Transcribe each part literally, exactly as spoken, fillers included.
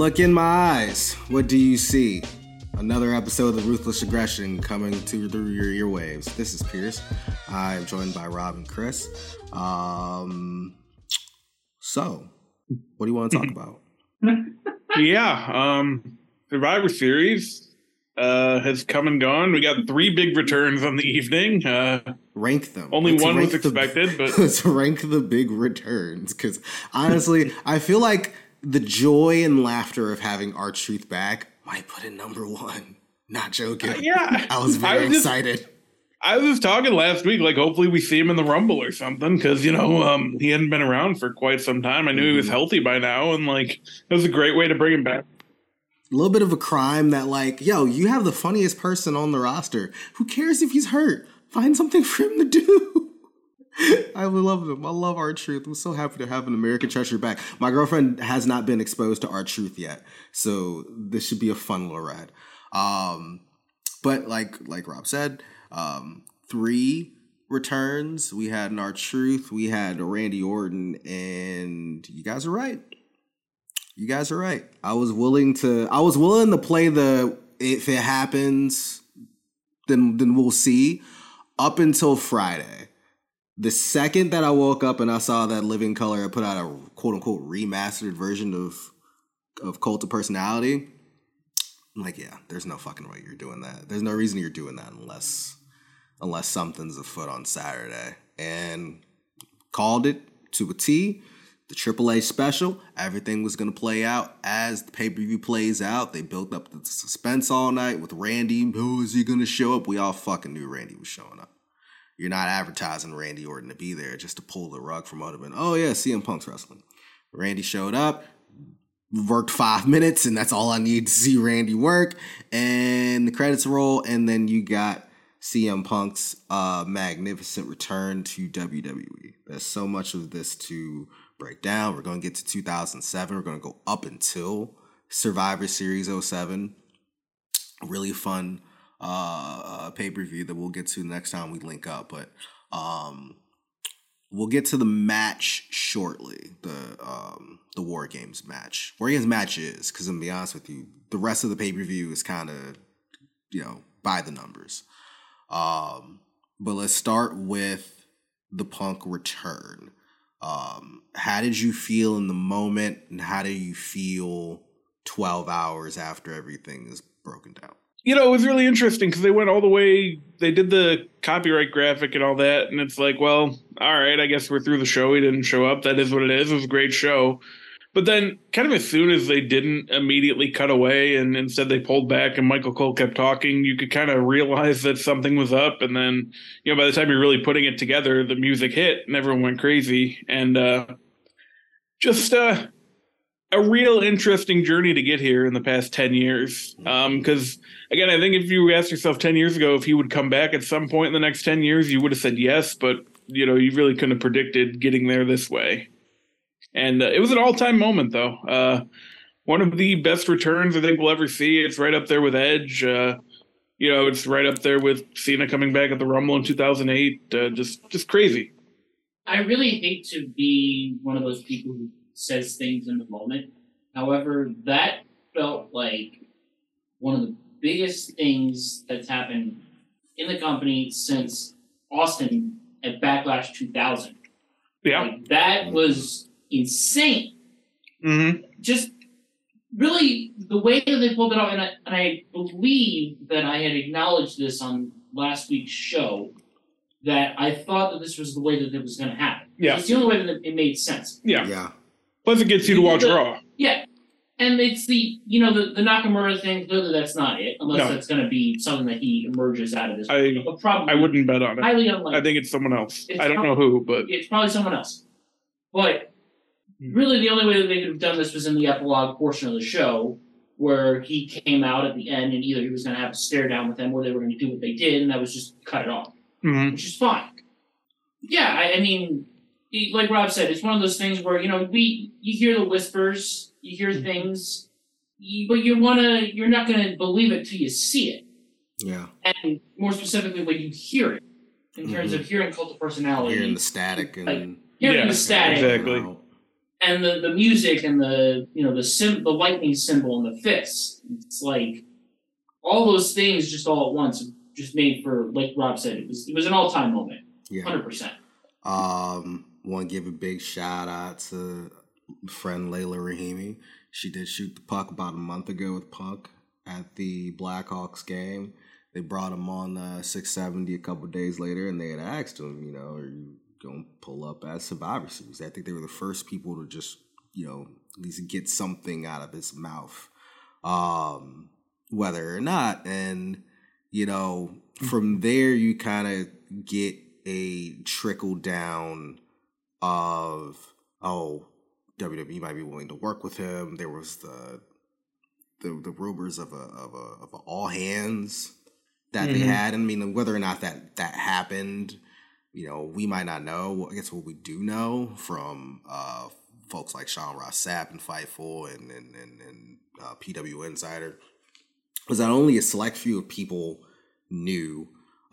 Look in my eyes. What do you see? Another episode of Ruthless Aggression coming to through your earwaves. This is Pierce. I'm joined by Rob and Chris. Um, so, what do you want to talk about? yeah, um, Survivor Series uh, has come and gone. We got three big returns on the evening. Uh, rank them. Only let's one was the, expected, but let's rank the big returns. Because honestly, I feel like the joy and laughter of having R-Truth back might put it number one. Not joking. Uh, yeah. I was very I was excited. Just, I was talking last week, like, hopefully we see him in the Rumble or something, because, you know, um, he hadn't been around for quite some time. I knew mm-hmm. he was healthy by now, and, like, it was a great way to bring him back. A little bit of a crime that, like, yo, you have the funniest person on the roster. Who cares if he's hurt? Find something for him to do. I love him. I love R-Truth. I'm so happy to have an American Treasure back. My girlfriend has not been exposed to R-Truth yet, so this should be a fun little ride. Um, but like like Rob said, um, three returns. We had an R-Truth. We had a Randy Orton, and you guys are right. You guys are right. I was willing to. I was willing to play the if it happens, then then we'll see. Up until Friday. The second that I woke up and I saw that Living Color had put out a quote-unquote remastered version of of Cult of Personality, I'm like, yeah, there's no fucking way you're doing that. There's no reason you're doing that unless unless something's afoot on Saturday. And called it to a T. The Triple H special, everything was going to play out as the pay-per-view plays out. They built up the suspense all night with Randy. Oh, is he going to show up? We all fucking knew Randy was showing up. You're not advertising Randy Orton to be there just to pull the rug from under him. Oh, yeah, C M Punk's wrestling. Randy showed up, worked five minutes, and that's all I need to see Randy work. And the credits roll, and then you got C M Punk's uh, magnificent return to W W E. There's so much of this to break down. We're going to get to two thousand seven. We're going to go up until Survivor Series oh seven. Really fun uh, uh pay-per-view that we'll get to next time we link up, but um we'll get to the match shortly. The um the War Games match. War Games match is, because I'm gonna be honest with you, the rest of the pay-per-view is kind of, you know, by the numbers. Um but let's start with the Punk return. Um how did you feel in the moment, and how do you feel twelve hours after everything is broken down? You know, it was really interesting because they went all the way, they did the copyright graphic and all that, and it's like, well, all right, I guess we're through the show. He didn't show up. That is what it is. It was a great show. But then kind of as soon as they didn't immediately cut away and instead they pulled back and Michael Cole kept talking, you could kind of realize that something was up. And then, you know, by the time you're really putting it together, the music hit and everyone went crazy. And uh, just... Uh, a real interesting journey to get here in the past ten years. Um, because, again, I think if you asked yourself ten years ago if he would come back at some point in the next ten years, you would have said yes. But, you know, you really couldn't have predicted getting there this way. And uh, it was an all-time moment, though. Uh, one of the best returns I think we'll ever see. It's right up there with Edge. Uh, you know, it's right up there with Cena coming back at the Rumble in two thousand eight. Uh, just, just crazy. I really hate to be one of those people who says things in the moment. However, that felt like one of the biggest things that's happened in the company since Austin at Backlash two thousand. Yeah. Like, that was insane. Mm-hmm. Just really the way that they pulled it off, and I, and I believe that I had acknowledged this on last week's show, that I thought that this was the way that it was going to happen. Yeah. It's the only way that it made sense. Yeah. Yeah. Plus it gets you to watch the, Raw. Yeah. And it's the, you know, the, the Nakamura thing, clearly that's not it, unless no. that's going to be something that he emerges out of this. I, probably I wouldn't bet on it. Highly unlikely. I think it's someone else. It's I don't probably, know who, but... It's probably someone else. But really the only way that they could have done this was in the epilogue portion of the show, where he came out at the end and either he was going to have to stare down with them or they were going to do what they did, and that was just cut it off. Mm-hmm. Which is fine. Yeah, I, I mean... Like Rob said, it's one of those things where, you know, we you hear the whispers, you hear things, you, but you wanna you're not gonna believe it till you see it. Yeah. And more specifically, when you hear it, in terms mm-hmm. of hearing Cult of Personality, hearing the static and like, hearing yeah, the static, exactly. and the, the music and the you know the sim the lightning symbol and the fists. It's like all those things just all at once just made for, like Rob said, it was it was an all time moment. Yeah. Hundred percent. Um, want to give a big shout out to friend Layla Rahimi. She did shoot the puck about a month ago with Punk at the Blackhawks game. They brought him on uh, six seventy a couple days later, and they had asked him, you know, are you going to pull up at Survivor Series? I think they were the first people to just, you know, at least get something out of his mouth, um, whether or not. And, you know, from there, you kind of get a trickle down of, oh, W W E might be willing to work with him. There was the the, the rumors of a of a of a all hands that mm-hmm. they had. I mean, whether or not that that happened, you know, we might not know. I guess what we do know from uh, folks like Sean Ross Sapp and Fightful and and and, and uh, P W Insider was that only a select few of people knew.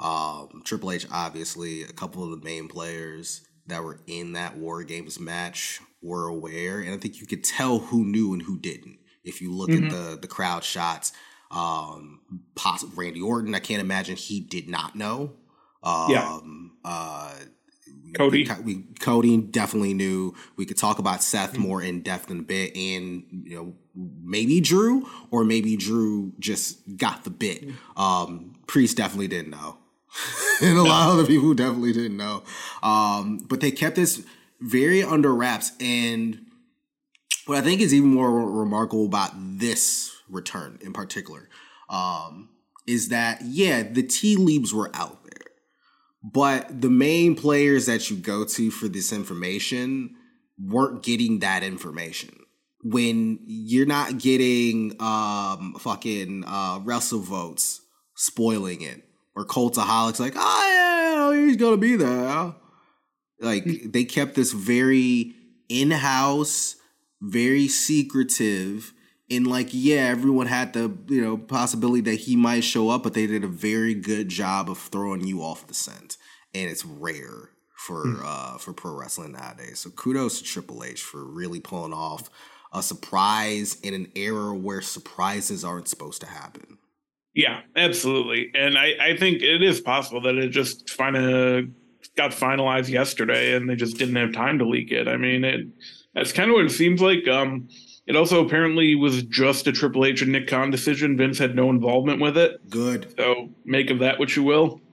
Um, Triple H, obviously, a couple of the main players that were in that War Games match were aware, and I think you could tell who knew and who didn't if you look mm-hmm. at the the crowd shots. Um, possible Randy Orton, I can't imagine he did not know. Um, yeah. Uh, Cody, we, we Cody definitely knew. We could talk about Seth mm-hmm. more in depth in a bit, and you know maybe Drew, or maybe Drew just got the bit. Um, Priest definitely didn't know. And a lot of other people definitely didn't know. Um, but they kept this very under wraps. And what I think is even more remarkable about this return in particular um, is that, yeah, the tea leaves were out there. But the main players that you go to for this information weren't getting that information. When you're not getting um, fucking uh, wrestle votes spoiling it, or Cultaholics like, oh, yeah, he's going to be there. Like, they kept this very in-house, very secretive, and like, yeah, everyone had the, you know, possibility that he might show up, but they did a very good job of throwing you off the scent. And it's rare for mm. uh, for pro wrestling nowadays. So kudos to Triple H for really pulling off a surprise in an era where surprises aren't supposed to happen. Yeah, absolutely. And I, I think it is possible that it just kind of got finalized yesterday and they just didn't have time to leak it. I mean, it that's kind of what it seems like. Um, it also apparently was just a Triple H and Nick Khan decision. Vince had no involvement with it. Good. So make of that what you will.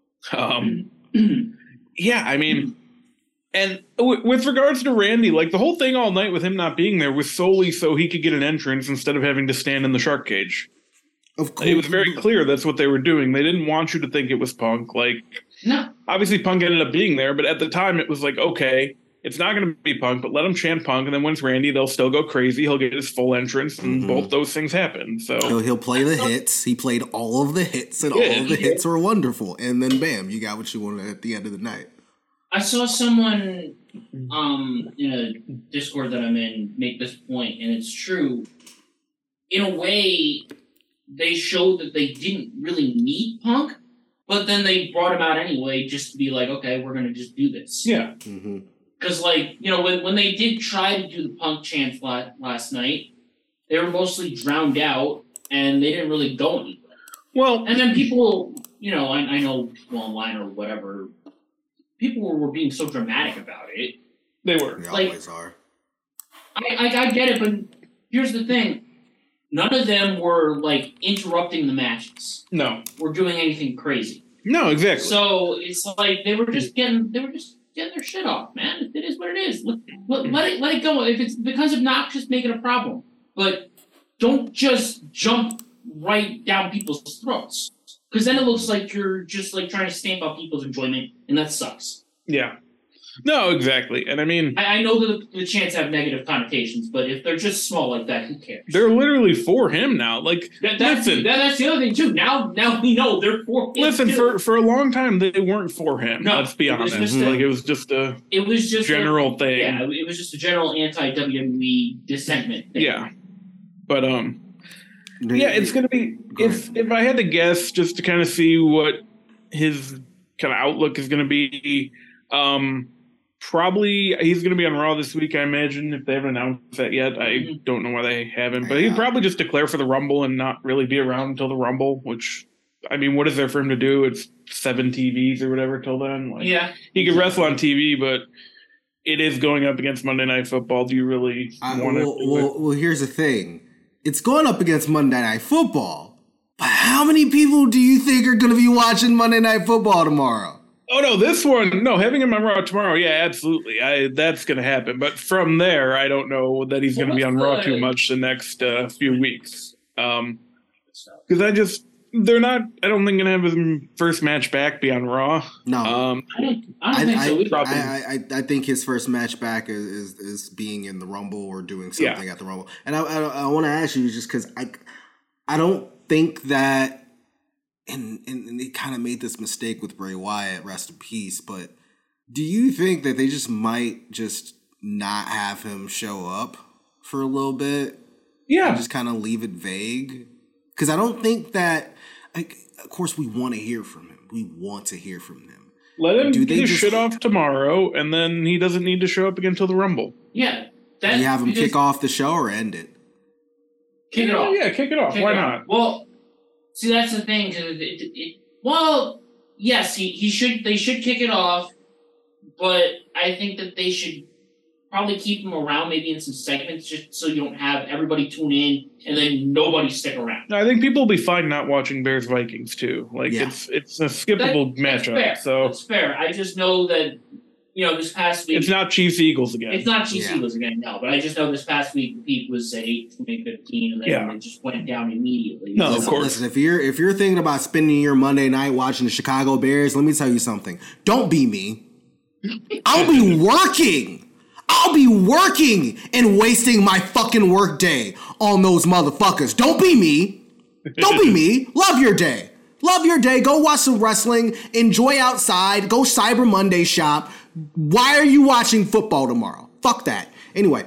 Um, yeah, I mean, and w- with regards to Randy, like the whole thing all night with him not being there was solely so he could get an entrance instead of having to stand in the shark cage. Of course. It was very clear that's what they were doing. They didn't want you to think it was Punk. Like, no. Obviously Punk ended up being there, but at the time it was like, okay, it's not going to be Punk, but let him chant Punk, and then when it's Randy, they'll still go crazy. He'll get his full entrance, and mm-hmm. both those things happen. So he'll, he'll play the hits. He played all of the hits, and yeah. all of the hits were wonderful. And then, bam, you got what you wanted at the end of the night. I saw someone um, in a Discord that I'm in make this point, and it's true. In a way, they showed that they didn't really need Punk, but then they brought him out anyway just to be like, okay, we're going to just do this. Yeah. Mm-hmm. Because, like, you know, when, when they did try to do the Punk chants la- last night, they were mostly drowned out, and they didn't really go anywhere. Well, and then people, you know, I, I know people online or whatever, people were, were being so dramatic about it. They were. They like, always are. I, I, I get it, but here's the thing. None of them were, like, interrupting the matches. No. Or doing anything crazy. No, exactly. So it's like they were just getting, they were just getting their shit off, man. It is what it is. Let, let, let it let it go. If it becomes obnoxious, make it a problem. But don't just jump right down people's throats. Because then it looks like you're just like trying to stamp out people's enjoyment, and that sucks. Yeah. No, exactly. And I mean... I, I know that the, the chants have negative connotations, but if they're just small like that, who cares? They're literally for him now. Like, that, that's, listen... That, that's the other thing, too. Now now we know they're for him, Listen, too. for, for a long time, they weren't for him. No, let's be honest. A, like, it was just a it was just general a, thing. Yeah, it was just a general anti-W W E dissentment thing. Yeah. But, um... yeah, it's going to be... If, if I had to guess, just to kind of see what his kind of outlook is going to be... um. Probably he's going to be on Raw this week, I imagine, if they haven't announced that yet. I don't know why they haven't, but he'd probably just declare for the Rumble and not really be around until the Rumble, which, I mean, what is there for him to do? It's seven T Vs or whatever till then. Like, yeah. He could wrestle on T V, but it is going up against Monday Night Football. Do you really I, want well, to do well, it? well, here's the thing. It's going up against Monday Night Football, but how many people do you think are going to be watching Monday Night Football tomorrow? Oh, no, this one, no, having him on Raw tomorrow, yeah, absolutely. I That's going to happen. But from there, I don't know that he's going to be on Raw too much the next uh, few weeks. Um, because I just, they're not, I don't think going to have his first match back be on Raw. No. Um, I don't, I don't I, think I, so. either. I, I, I think his first match back is, is, is being in the Rumble or doing something Yeah. at the Rumble. And I, I, I want to ask you just because I, I don't think that, and, and, and they kind of made this mistake with Bray Wyatt, rest in peace, but do you think that they just might just not have him show up for a little bit? yeah. And just kind of leave it vague? Because I don't think that, like, of course we want to hear from him. We want to hear from him. Let him Do get they his just- shit off tomorrow, and then he doesn't need to show up again until the Rumble. Yeah. That, Do you have him because- kick off the show or end it? Kick it yeah, off. Yeah, kick it off. Kick Why it not? off. Well, see, that's the thing. Cause it, it, it, well, yes, he, he should. They should kick it off, but I think that they should probably keep him around, maybe in some segments, just so you don't have everybody tune in and then nobody stick around. I think people will be fine not watching Bears Vikings too. Like Yeah. it's it's a skippable That- that's matchup. fair. So That's fair. I just know that you know this past week it's not Chiefs Eagles again. It's not Chiefs Yeah. Eagles again, no. But I just know this past week the peak was at eight twenty fifteen, and then Yeah. it just went down immediately. No, of listen, course. listen, if you're if you're thinking about spending your Monday night watching the Chicago Bears, let me tell you something. Don't be me. I'll be working. I'll be working and wasting my fucking work day on those motherfuckers. Don't be me. Don't be me. Love your day. Love your day. Go watch some wrestling. Enjoy outside. Go Cyber Monday shop. Why are you watching football tomorrow? Fuck that. Anyway.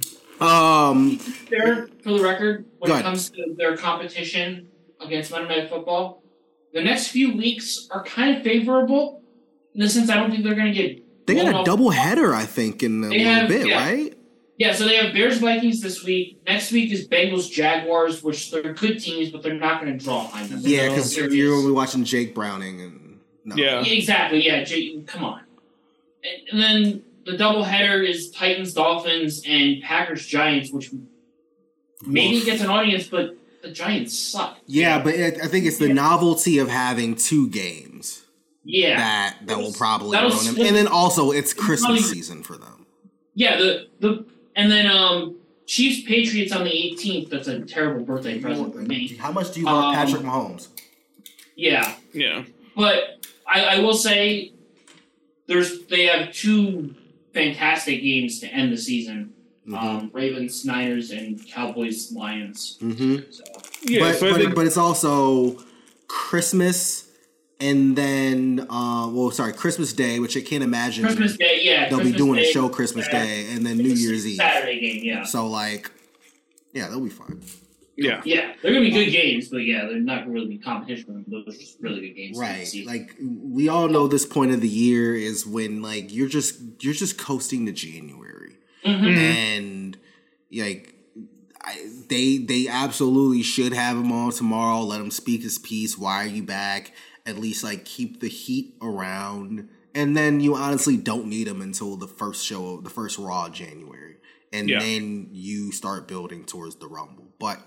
Um, Fair, for the record, when Go it ahead. comes to their competition against Monday Night Football, the next few weeks are kind of favorable in the sense I don't think they're going to get. they blown got a off- double header, I think, in a They little have- bit, yeah. right? Yeah, so they have Bears Vikings this week. Next week is Bengals Jaguars, which they're good teams, but they're not going to draw behind them. Yeah, They're because serious. you're only watching Jake Browning and no. Yeah. Yeah, exactly. Yeah, Jay, come on. And, and then the doubleheader is Titans, Dolphins, and Packers, Giants, which maybe Woof. gets an audience, but the Giants suck. Yeah, but it, I think it's the novelty of having two games Yeah, that that will probably That'll ruin them, split- and then also it's Christmas probably- season for them. yeah. The the and then um Chiefs Patriots on the eighteenth. That's a terrible birthday present for me. How much do you love Um, Patrick Mahomes? Yeah, Yeah. but I, I will say there's they have two fantastic games to end the season. Um, Ravens, Niners, and Cowboys, Lions. Mm-hmm. So Yeah. but so I but, think but it's also Christmas, and then uh, well, sorry, Christmas Day, which I can't imagine Christmas Day, yeah, they'll Christmas be doing Day, a show Christmas uh, Day, and then New it's a Year's Eve. Saturday game, yeah. So like, yeah, they'll be fine. yeah. Yeah, they're gonna be good games, but yeah, they're not really be competition. Those are just really good games. Right. Like we all know this point of the year is when like you're just you're just coasting to January. hmm And like I, they they absolutely should have him on tomorrow. Let him speak his piece. Why are you back? At least like keep the heat around. And then you honestly don't need him until the first show, the first Raw of January. And Yeah. then you start building towards the Rumble. But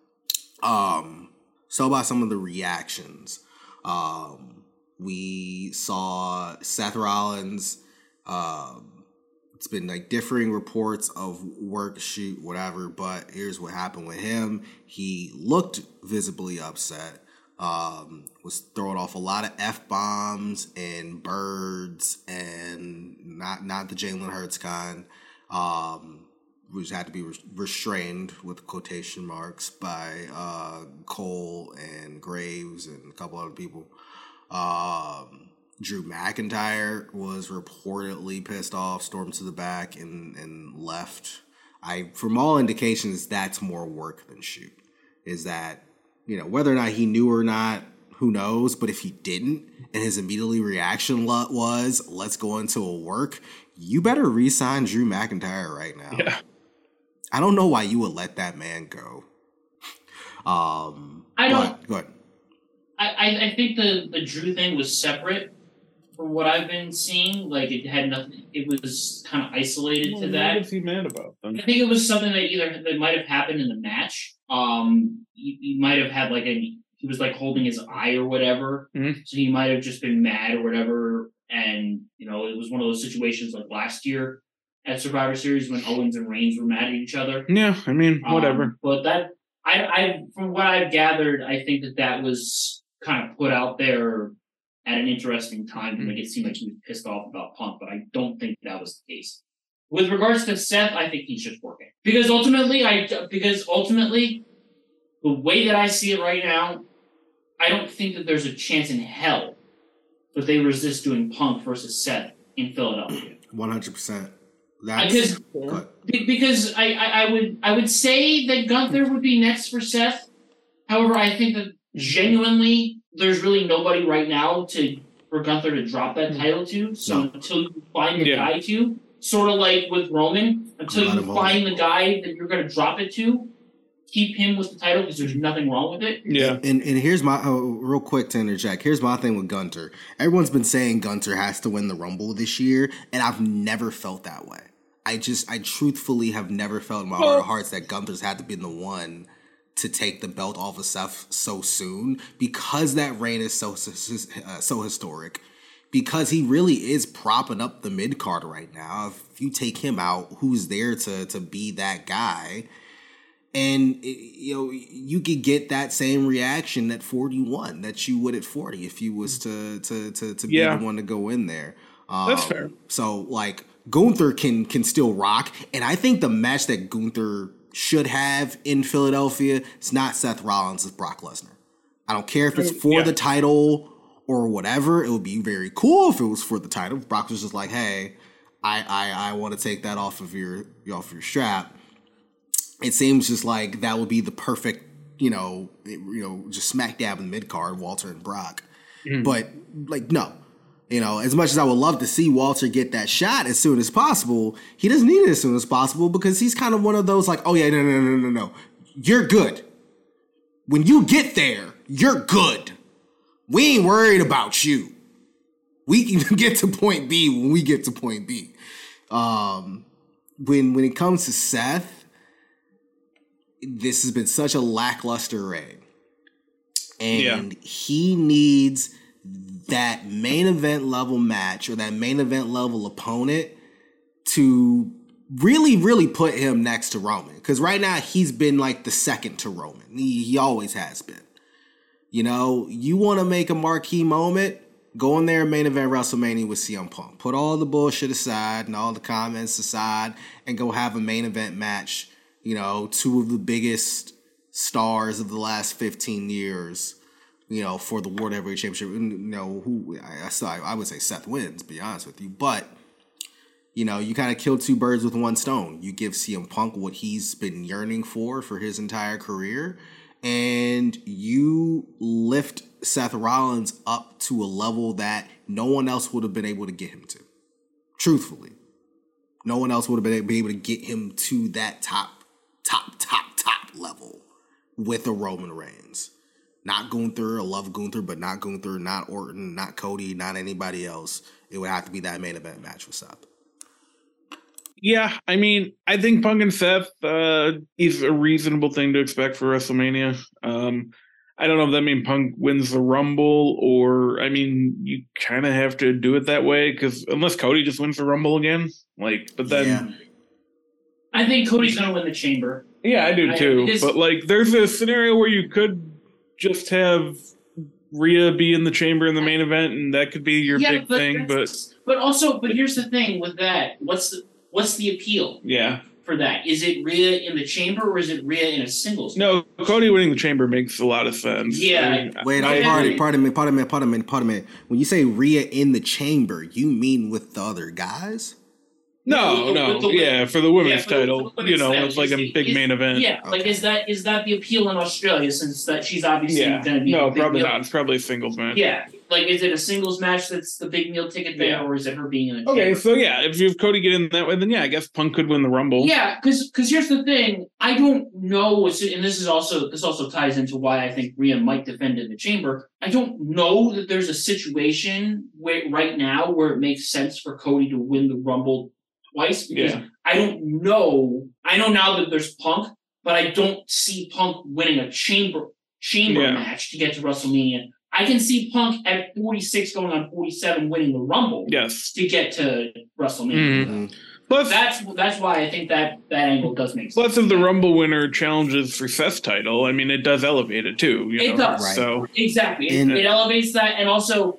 um so about some of the reactions. Um we saw Seth Rollins. Um It's been like differing reports of work, shoot, whatever, but here's what happened with him. He looked visibly upset, um, was throwing off a lot of F-bombs and birds and not not the Jalen Hurts kind, um, which had to be re- restrained with quotation marks by uh, Cole and Graves and a couple other people. Um, Drew McIntyre was reportedly pissed off, stormed to the back, and, and left. I, from all indications, that's more work than shoot. Is that, you know, whether or not he knew or not, who knows? But if he didn't, and his immediately reaction was, let's go into a work, you better re-sign Drew McIntyre right now. Yeah. I don't know why you would let that man go. Um, I don't. Go ahead. I, I think the, the Drew thing was separate from what I've been seeing. Like, it had nothing, it was kind of isolated well, to what that. What is he mad about then? I think it was something that either that might have happened in the match. Um, he, he might have had like a, he was like holding his eye or whatever. Mm-hmm. So he might have just been mad or whatever. And, you know, it was one of those situations like last year at Survivor Series when Owens and Reigns were mad at each other. Yeah, I mean, whatever. Um, but that, I, I, from what I've gathered, I think that that was kind of put out there at an interesting time to make it seem like he was pissed off about Punk, but I don't think that was the case. With regards to Seth, I think he's just working because ultimately, I because ultimately, the way that I see it right now, I don't think that there's a chance in hell that they resist doing Punk versus Seth in Philadelphia. One hundred percent. Because because I, I, I would I would say that Gunther would be next for Seth. However, I think that genuinely there's really nobody right now to for Gunther to drop that title to. So no. Until you find the yeah. guy to, sort of like with Roman, until you find the guy that you're going to drop it to, keep him with the title because there's nothing wrong with it. Yeah. And and here's my oh, real quick to interject. Here's my thing with Gunther. Everyone's been saying Gunther has to win the Rumble this year, and I've never felt that way. I just, I truthfully have never felt in my heart of hearts that Gunther's had to be the one to take the belt off of Seth so soon because that reign is so uh, so historic. Because he really is propping up the mid card right now. If you take him out, who's there to to be that guy? And it, you know, you could get that same reaction at forty-one that you would at forty if you was to to to, to be yeah. the one to go in there. Um, That's fair. So like Gunther can can still rock, and I think the match that Gunther should have in Philadelphia is not Seth Rollins, it's Brock Lesnar. I don't care if it's for yeah. the title or whatever. It would be very cool if it was for the title. Brock was just like, hey, I I, I want to take that off of your off your strap. It seems just like that would be the perfect, you know, you know, just smack dab in the mid card, Walter and Brock. Mm. But like, no, you know, as much as I would love to see Walter get that shot as soon as possible, he doesn't need it as soon as possible because he's kind of one of those like, oh yeah, no, no, no, no, no, you're good. When you get there, you're good. We ain't worried about you. We can get to point B when we get to point B. Um, when when it comes to Seth, this has been such a lackluster reign. And yeah. he needs that main event level match or that main event level opponent to really, really put him next to Roman. Because right now he's been like the second to Roman. He, he always has been. You know, you want to make a marquee moment, go in there and main event WrestleMania with C M Punk. Put all the bullshit aside and all the comments aside and go have a main event match. You know, two of the biggest stars of the last fifteen years, you know, for the World Heavyweight Championship. You know, who I, I, I would say Seth wins, to be honest with you. But, you know, you kind of kill two birds with one stone. You give C M Punk what he's been yearning for for his entire career. And you lift Seth Rollins up to a level that no one else would have been able to get him to. Truthfully. No one else would have been able to get him to that top, top, top, top level with a Roman Reigns. Not Gunther. I love Gunther, but not Gunther, not Orton, not Cody, not anybody else. It would have to be that main event match with Seth. Yeah, I mean, I think Punk and Seth uh, is a reasonable thing to expect for WrestleMania. Um, I don't know if that means Punk wins the Rumble or, I mean, you kind of have to do it that way because unless Cody just wins the Rumble again, like, but then. Yeah. I think Cody's going to win the Chamber. Yeah, I do too. I, just, but like, there's a scenario where you could just have Rhea be in the Chamber in the main event, and that could be your yeah, big but thing. But but also, but here's the thing with that: what's the what's the appeal? Yeah. For that, is it Rhea in the Chamber or is it Rhea in a singles? No, Cody winning the Chamber makes a lot of sense. Yeah. I mean, Wait, I, pardon, pardon me, pardon me, pardon me, pardon me. When you say Rhea in the Chamber, you mean with the other guys? No, With the- no, with the- yeah, for the women's yeah, for the- title, for the women's you know, title. it's like Is a the- big is- main event. Yeah, like Okay. is that is that the appeal in Australia since that she's obviously Yeah, going to be no, the big probably meal- not. It's probably a singles match. Yeah, like is it a singles match that's the big meal ticket there, Yeah. or is it her being in a Okay, chamber? so yeah, if you have Cody get in that way, then yeah, I guess Punk could win the Rumble. Yeah, because here's the thing, I don't know, what's- and this is also this also ties into why I think Rhea might defend in the chamber. I don't know that there's a situation where right now where it makes sense for Cody to win the Rumble twice because Yeah. I don't know. I know now that there's Punk, but I don't see Punk winning a chamber chamber Yeah. match to get to WrestleMania. I can see Punk at forty-six going on forty-seven winning the Rumble Yes. to get to WrestleMania. Mhm. Plus, That's that's why I think that that angle does make sense. plus, if the Rumble winner challenges for Seth's title, I mean, it does elevate it too. You It know? does. Right. So Exactly. It, And- it elevates that, and also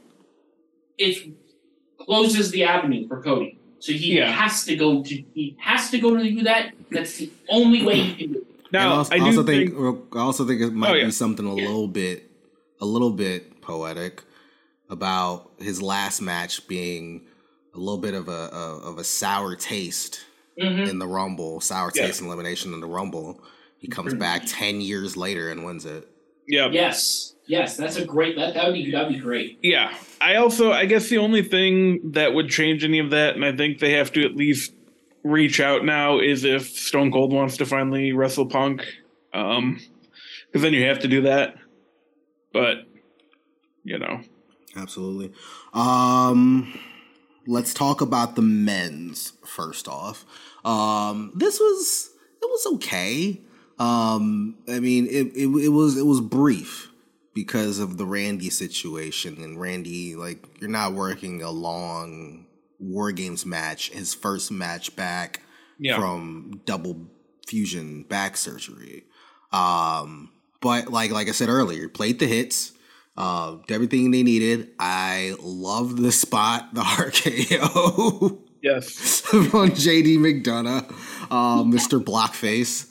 it closes the avenue for Cody. So he Yeah. has to go to he has to go to do that. That's the only way he can do it. And now, also, I do also think, think, I also think it might Oh, yeah. be something a Yeah. little bit, a little bit poetic about his last match being a little bit of a, a of a sour taste Mhm. in the Rumble, sour Yeah. taste and elimination in the Rumble. He comes Pretty back much. ten years later and wins it. yeah, Yes. Yes, that's a great that that would be that would be great. yeah. I also, I guess the only thing that would change any of that, and I think they have to at least reach out now, is if Stone Cold wants to finally wrestle Punk, um, because then you have to do that. But you know, Absolutely. Um, let's talk about the men's first off. Um, this was it was okay. Um, I mean, it, it it was it was brief because of the Randy situation, and Randy, like, you're not working a long War Games match, his first match back yeah, from double fusion back surgery. Um, but like like I said earlier, played the hits, uh, did everything they needed. I love the spot, the R K O yes, on J D McDonough, uh, Mister Blockface.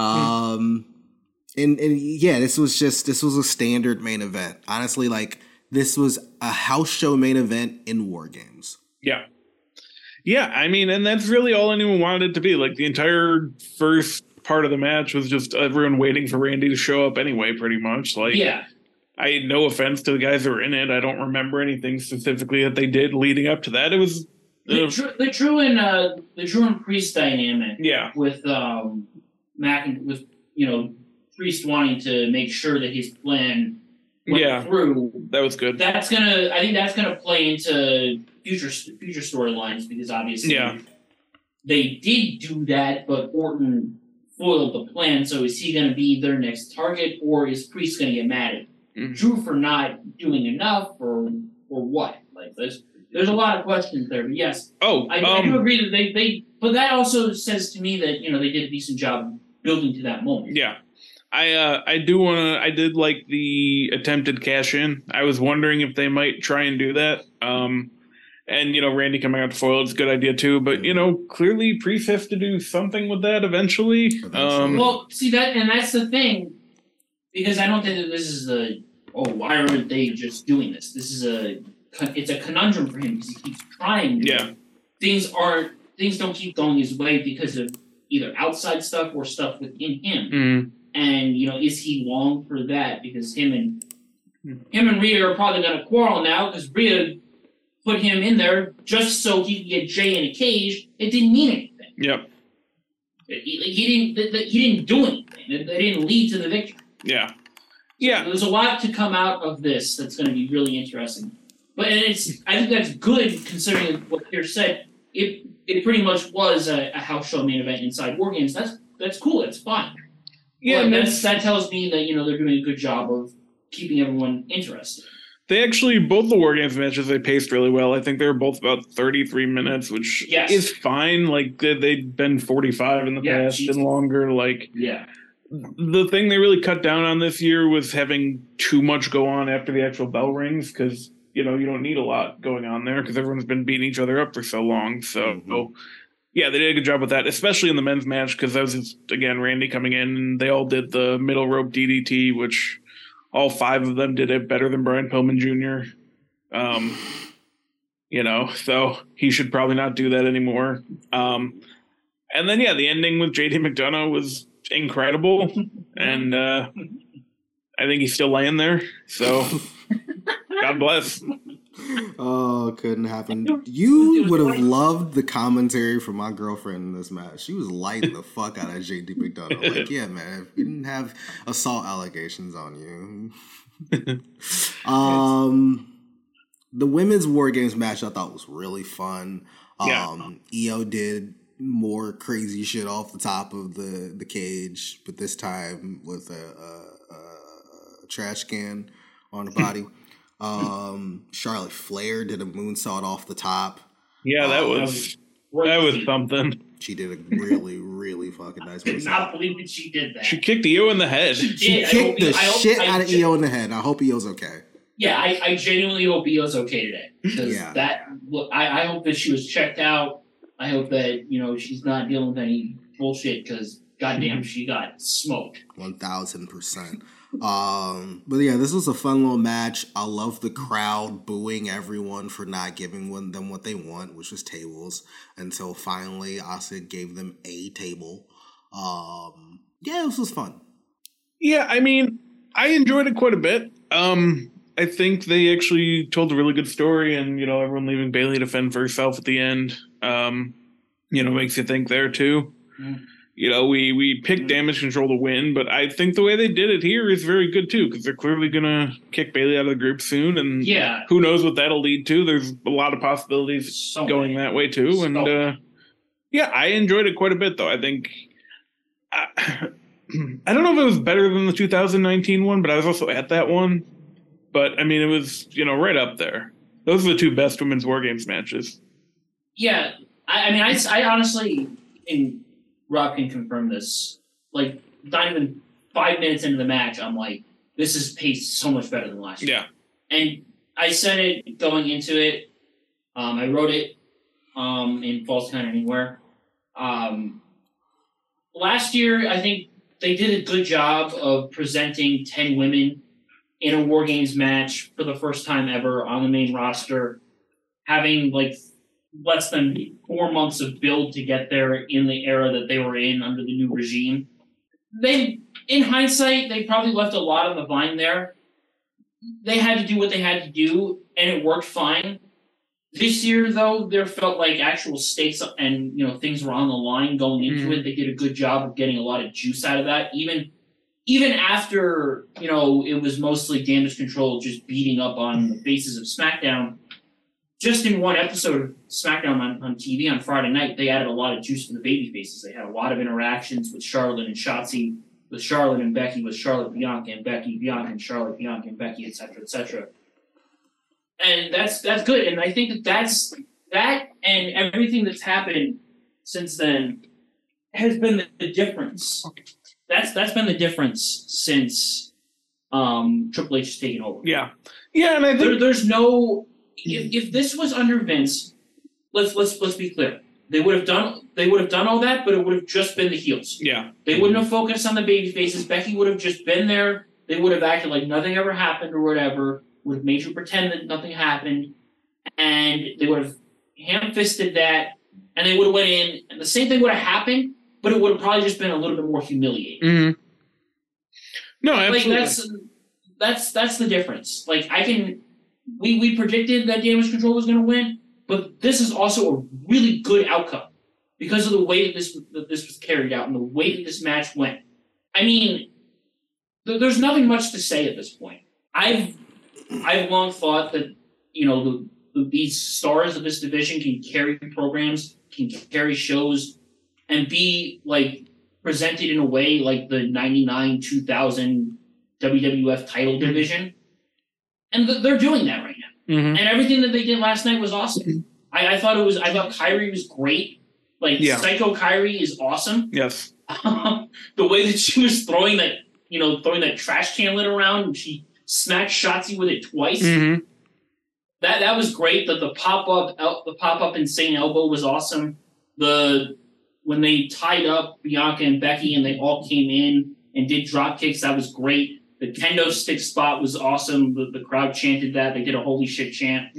Um, and and yeah, this was just this was a standard main event. Honestly, like, this was a house show main event in War Games. yeah. Yeah, I mean, and that's really all anyone wanted it to be. Like, the entire first part of the match was just everyone waiting for Randy to show up anyway, pretty much. Like, Yeah. I had no offense to the guys that were in it. I don't remember anything specifically that they did leading up to that. It was, The, uh, Drew, the Drew and uh the Drew and Priest dynamic yeah, with um Mac and with you know Priest wanting to make sure that his plan went Yeah. through. that was good. That's gonna I think that's gonna play into future future storylines because obviously Yeah. they did do that, but Orton foiled the plan. So is he gonna be their next target, or is Priest gonna get mad at Mhm. Drew for not doing enough, or or what? Like there's there's a lot of questions there. But yes, Oh, I, I do um, agree that they, they, but that also says to me that, you know, they did a decent job building to that moment. yeah. I uh, I do want to. I did like the attempted cash in. I was wondering if they might try and do that. Um, and you know, Randy coming out to foil is a good idea too. But you know, clearly Priest has to do something with that eventually. Eventually. Um, Well, see that, and that's the thing, because I don't think that this is the, oh, why aren't they just doing this? This is a, it's a conundrum for him because he keeps trying. yeah, Things aren't, things don't keep going his way because of either outside stuff or stuff within him. mm, And, you know, is he long for that? Because him and him and Rhea are probably going to quarrel now because Rhea put him in there just so he could get Jay in a cage. It didn't mean anything. yep, He, like, he didn't. th- th- He didn't do anything. It, it didn't lead to the victory. yeah, yeah. There's a lot to come out of this that's going to be really interesting. But and it's. I think that's good considering what Pierce said. It it pretty much was a, a house show main event inside War Games. That's that's cool. It's fun. Yeah, But and that's, that's, that tells me that you know they're doing a good job of keeping everyone interested. they actually both the War Games matches they paced really well. I think they were both about thirty-three minutes, which Yes. is fine. Like they, they've been forty-five in the Yeah, past Jesus. and longer. Like Yeah. the thing they really cut down on this year was having too much go on after the actual bell rings because you know you don't need a lot going on there because everyone's been beating each other up for so long. So. Mhm. Yeah, they did a good job with that, especially in the men's match because that was just, again Randy coming in and they all did the middle rope D D T, which all five of them did it better than Brian Pillman Junior Um, you know, so he should probably not do that anymore. Um, and then, yeah, the ending with J D McDonough was incredible. And uh, I think he's still laying there. So God bless. Oh, couldn't happen. You would have loved the commentary from my girlfriend in this match. She was lighting the fuck out of J D McDonough. Like, yeah, man, if you didn't have assault allegations on you. um, the women's War Games match I thought was really fun. Um, yeah. Io did more crazy shit off the top of the, the cage, but this time with a, a, a, a trash can on her body. Um, Charlotte Flair did a moonsault off the top. Yeah, that um, was that was something. She did a really, really fucking nice moonsault. I could not believe that she did that. She kicked Io in the head. She, she kicked the hope, shit out of Io in the head. I hope Io's okay. Yeah, I, I genuinely hope Io's okay today. Because yeah. that, look, I, I hope that she was checked out. I hope that, you know, she's not dealing with any bullshit because, goddamn, she got smoked. one thousand percent. Um, but yeah, this was a fun little match. I love the crowd booing everyone for not giving them what they want, which was tables, until finally Asuka gave them a table. Um, yeah, this was fun. Yeah, I mean, I enjoyed it quite a bit. Um, I think they actually told a really good story, and, you know, everyone leaving Bayley to fend for herself at the end, um, you know, makes you think there too. Mm. You know, we, we picked Damage Control to win, but I think the way they did it here is very good, too, because they're clearly going to kick Bayley out of the group soon, and yeah. who knows what that'll lead to. There's a lot of possibilities so going many. that way, too. So and, uh, yeah, I enjoyed it quite a bit, though. I think... I, I don't know if it was better than the two thousand nineteen one, but I was also at that one. But, I mean, it was, you know, right up there. Those are the two best women's War Games matches. Yeah. I, I mean, I, I honestly... in. Rob can confirm this. Like, not even five minutes into the match, I'm like, this is paced so much better than last year. Yeah. And I said it going into it. Um, I wrote it um, in False Count Anywhere. Um, last year, I think they did a good job of presenting ten women in a War Games match for the first time ever on the main roster, having, like, less than four months of build to get there in the era that they were in under the new regime. They, in hindsight, they probably left a lot on the vine there. They had to do what they had to do, and it worked fine. This year, though, there felt like actual stakes and, you know, things were on the line going into mm. it. They did a good job of getting a lot of juice out of that. Even, even after, you know, it was mostly Damage Control just beating up on the faces of SmackDown, just in one episode of SmackDown on, on T V on Friday night, they added a lot of juice for the baby faces. They had a lot of interactions with Charlotte and Shotzi, with Charlotte and Becky, with Charlotte, Bianca, and Becky, Bianca, and Charlotte, Bianca, and Becky, et cetera, et cetera. And that's that's good. And I think that that's, that and everything that's happened since then has been the, the difference. That's That's been the difference since um, Triple H has taken over. Yeah. Yeah, and I think... There, there's no... If if this was under Vince, let's let's let's be clear. They would have done they would have done all that, but it would have just been the heels. Yeah. They wouldn't have focused on the baby faces. Becky would have just been there. They would have acted like nothing ever happened or whatever. Would have made you pretend that nothing happened, and they would have ham-fisted that, and they would have went in, and the same thing would have happened, but it would have probably just been a little bit more humiliating. Mm-hmm. No, absolutely. Like that's that's that's the difference. Like I can. We we predicted that Damage Control was going to win, but this is also a really good outcome because of the way that this that this was carried out and the way that this match went. I mean, th- there's nothing much to say at this point. I've I've long thought that you know the, the, these stars of this division can carry programs, can carry shows, and be like presented in a way like the ninety-nine two thousand W W F title division. And th- they're doing that right now. Mm-hmm. And everything that they did last night was awesome. I, I thought it was. I thought Kyrie was great. Like yeah. Psycho Kyrie is awesome. Yes. The way that she was throwing that, you know, throwing that trash can lid around, and she smacked Shotzi with it twice. Mm-hmm. That that was great. The the pop up el- the pop up insane elbow was awesome. The when they tied up Bianca and Becky and they all came in and did drop kicks, that was great. The kendo stick spot was awesome. The, the crowd chanted that. They did a holy shit chant. Yeah.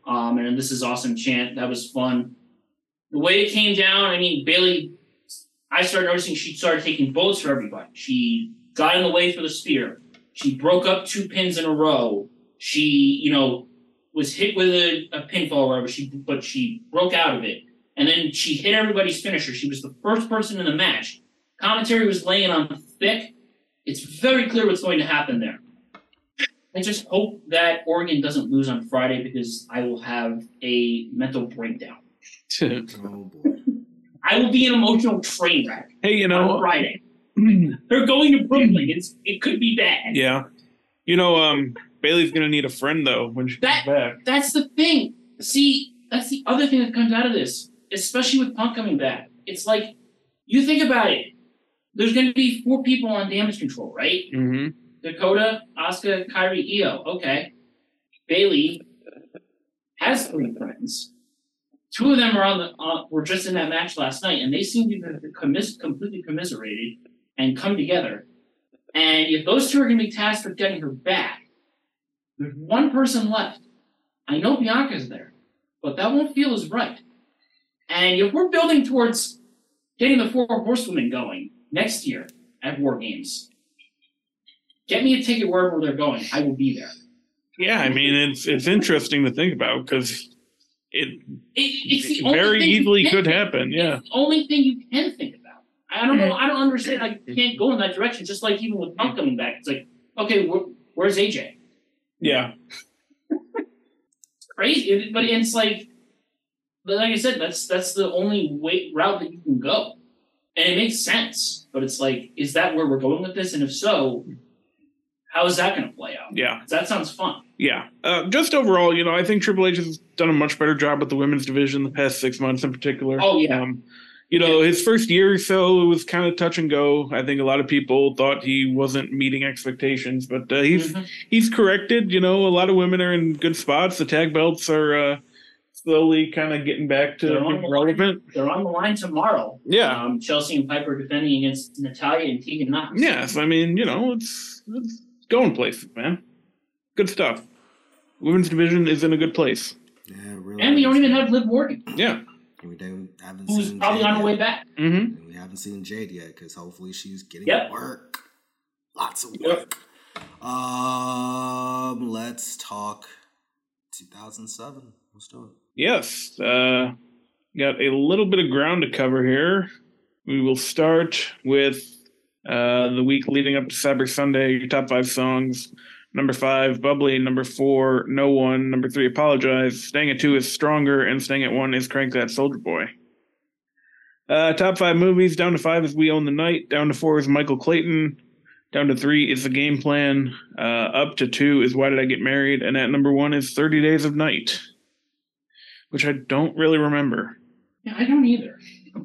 Um, and this is awesome chant. That was fun. The way it came down, I mean, Bayley, I started noticing she started taking bullets for everybody. She got in the way for the spear. She broke up two pins in a row. She, you know, was hit with a, a pinfall or whatever, she, but she broke out of it. And then she hit everybody's finisher. She was the first person in the match. Commentary was laying on thick. It's very clear what's going to happen there. I just hope that Oregon doesn't lose on Friday because I will have a mental breakdown. Oh, boy. I will be an emotional train wreck. Hey, you know, on Friday. They're going to Brooklyn. It's it could be bad. Yeah, you know, um, Bailey's gonna need a friend though when she that, comes back. That's the thing. See, that's the other thing that comes out of this, especially with Punk coming back. It's like you think about it. There's going to be four people on Damage Control, right? Mm-hmm. Dakota, Asuka, Kairi, Io. Okay. Bailey has three friends. Two of them are on the uh, were just in that match last night, and they seem to have commis- completely commiserated and come together. And if those two are going to be tasked with getting her back, there's one person left. I know Bianca's there, but that won't feel as right. And if we're building towards getting the four horsewomen going next year at War Games, get me a ticket wherever they're going. I will be there. Yeah, I mean, it's it's interesting to think about because it, it it's the only very thing easily you could can, happen. Yeah, it's the only thing you can think about. I don't know. I don't understand. I can't go in that direction. Just like even with Punk coming back, it's like, okay, wh- where's A J? yeah, It's crazy, but it's like, but like I said, that's that's the only way route that you can go, and it makes sense. But it's like, is that where we're going with this? And if so, how is that going to play out? yeah, That sounds fun. yeah. Uh, just overall, you know, I think Triple H has done a much better job with the women's division the past six months in particular. Oh yeah. Um, You know, his first year or so, it was kind of touch and go. I think a lot of people thought he wasn't meeting expectations, but uh, he's Mhm. he's corrected. You know, a lot of women are in good spots. The tag belts are uh, slowly kind of getting back to They're on being the relevant. They're on the line tomorrow. Yeah. Um, Chelsea and Piper defending against Natalia and Tegan Knox. Yes, I mean, you know, it's, it's going places, man. Good stuff. Women's division is in a good place. Yeah, really. And we don't even have Liv Morgan, Yeah. We don't, haven't who's seen probably Jade on her yet. way back. Mm-hmm. And we haven't seen Jade yet because hopefully she's getting Yep. work. Lots of Yep. work. Um, let's talk two thousand seven. Let's do it. Yes. Uh, got a little bit of ground to cover here. We will start with uh, the week leading up to Cyber Sunday, your top five songs. Number five, Bubbly. Number four, No One. Number three, Apologize. Staying at two is Stronger. And staying at one is Crank That Soldier Boy. Uh, top five movies. Down to five is We Own the Night. Down to four is Michael Clayton. Down to three is The Game Plan. Uh, up to two is Why Did I Get Married? And at number one is thirty Days of Night, which I don't really remember. Yeah, I don't either.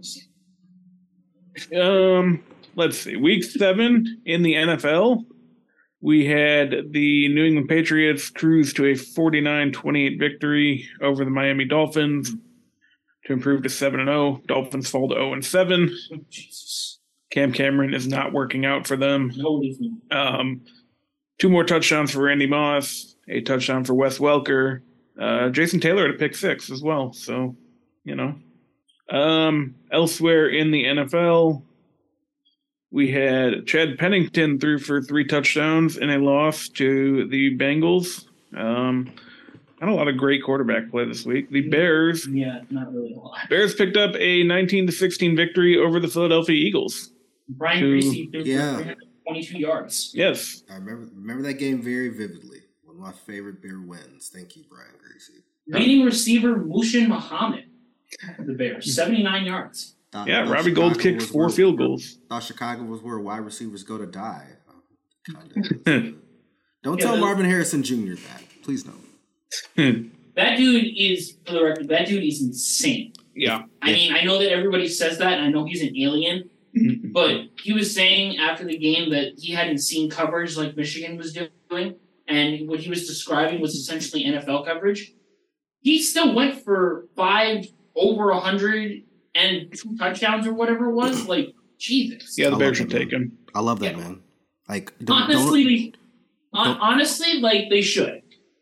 Um, let's see. Week seven in the N F L, we had the New England Patriots cruise to a forty-nine twenty-eight victory over the Miami Dolphins to improve to seven and oh. Dolphins fall to oh and seven. Jesus. Cam Cameron is not working out for them. No reason. Um, two more touchdowns for Randy Moss, a touchdown for Wes Welker. Uh, Jason Taylor had a pick six as well. So, you know. Um, elsewhere in the N F L, we had Chad Pennington threw for three touchdowns in a loss to the Bengals. Um, not a lot of great quarterback play this week. The Bears, Yeah, not really a lot. Bears picked up a nineteen to sixteen victory over the Philadelphia Eagles. Brian Two- Greasy threw Yeah. for three hundred twenty-two yards. Yes. I remember remember that game very vividly. One of my favorite Bear wins. Thank you, Brian Greasy. Leading receiver Mushin Muhammad, the Bears, seventy-nine yards. Thought- Yeah, thought Robbie Gold Chicago kicked was four where- field goals. Thought Chicago was where wide receivers go to die. Kinda. Don't Yeah, tell the- Marvin Harrison Junior that. Please don't. That dude is, for the record, that dude is insane. Yeah. I mean, I know that everybody says that, and I know he's an alien, but he was saying after the game that he hadn't seen coverage like Michigan was doing, and what he was describing was essentially N F L coverage. He still went for five over a hundred and two touchdowns or whatever it was. Like, Jesus. Yeah, the I Bears love should that, take him. I love that, Yeah. man. Like, don't, honestly, don't, they, hon- don't- honestly, like they should.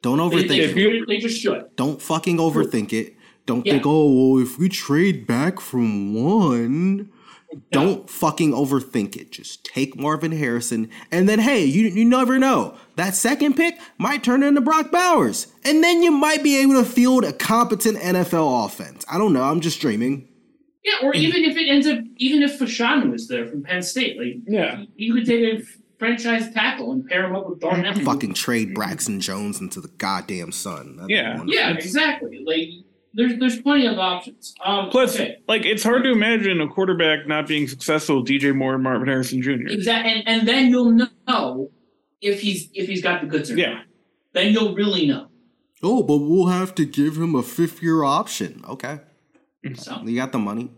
Don't overthink They, it. they, they just should. Don't fucking overthink it. Don't Yeah. think, oh, well, if we trade back from one, don't fucking overthink it. Just take Marvin Harrison, and then, hey, you you never know. That second pick might turn into Brock Bowers, and then you might be able to field a competent N F L offense. I don't know. I'm just dreaming. Yeah, or even if it ends up, even if Fashanu was there from Penn State, like, Yeah. you could take a franchise tackle and pair him up with Darnell. Fucking trade Braxton Jones into the goddamn sun. That'd be Yeah. wonderful. Yeah, exactly. Like, there's there's plenty of options. Um, Plus, okay. like, it's hard to imagine a quarterback not being successful with D J Moore and Marvin Harrison Junior Exactly, and, and then you'll know if he's if he's got the goods or Yeah. not. Then you'll really know. Oh, but we'll have to give him a fifth year option. Okay. So You got the money.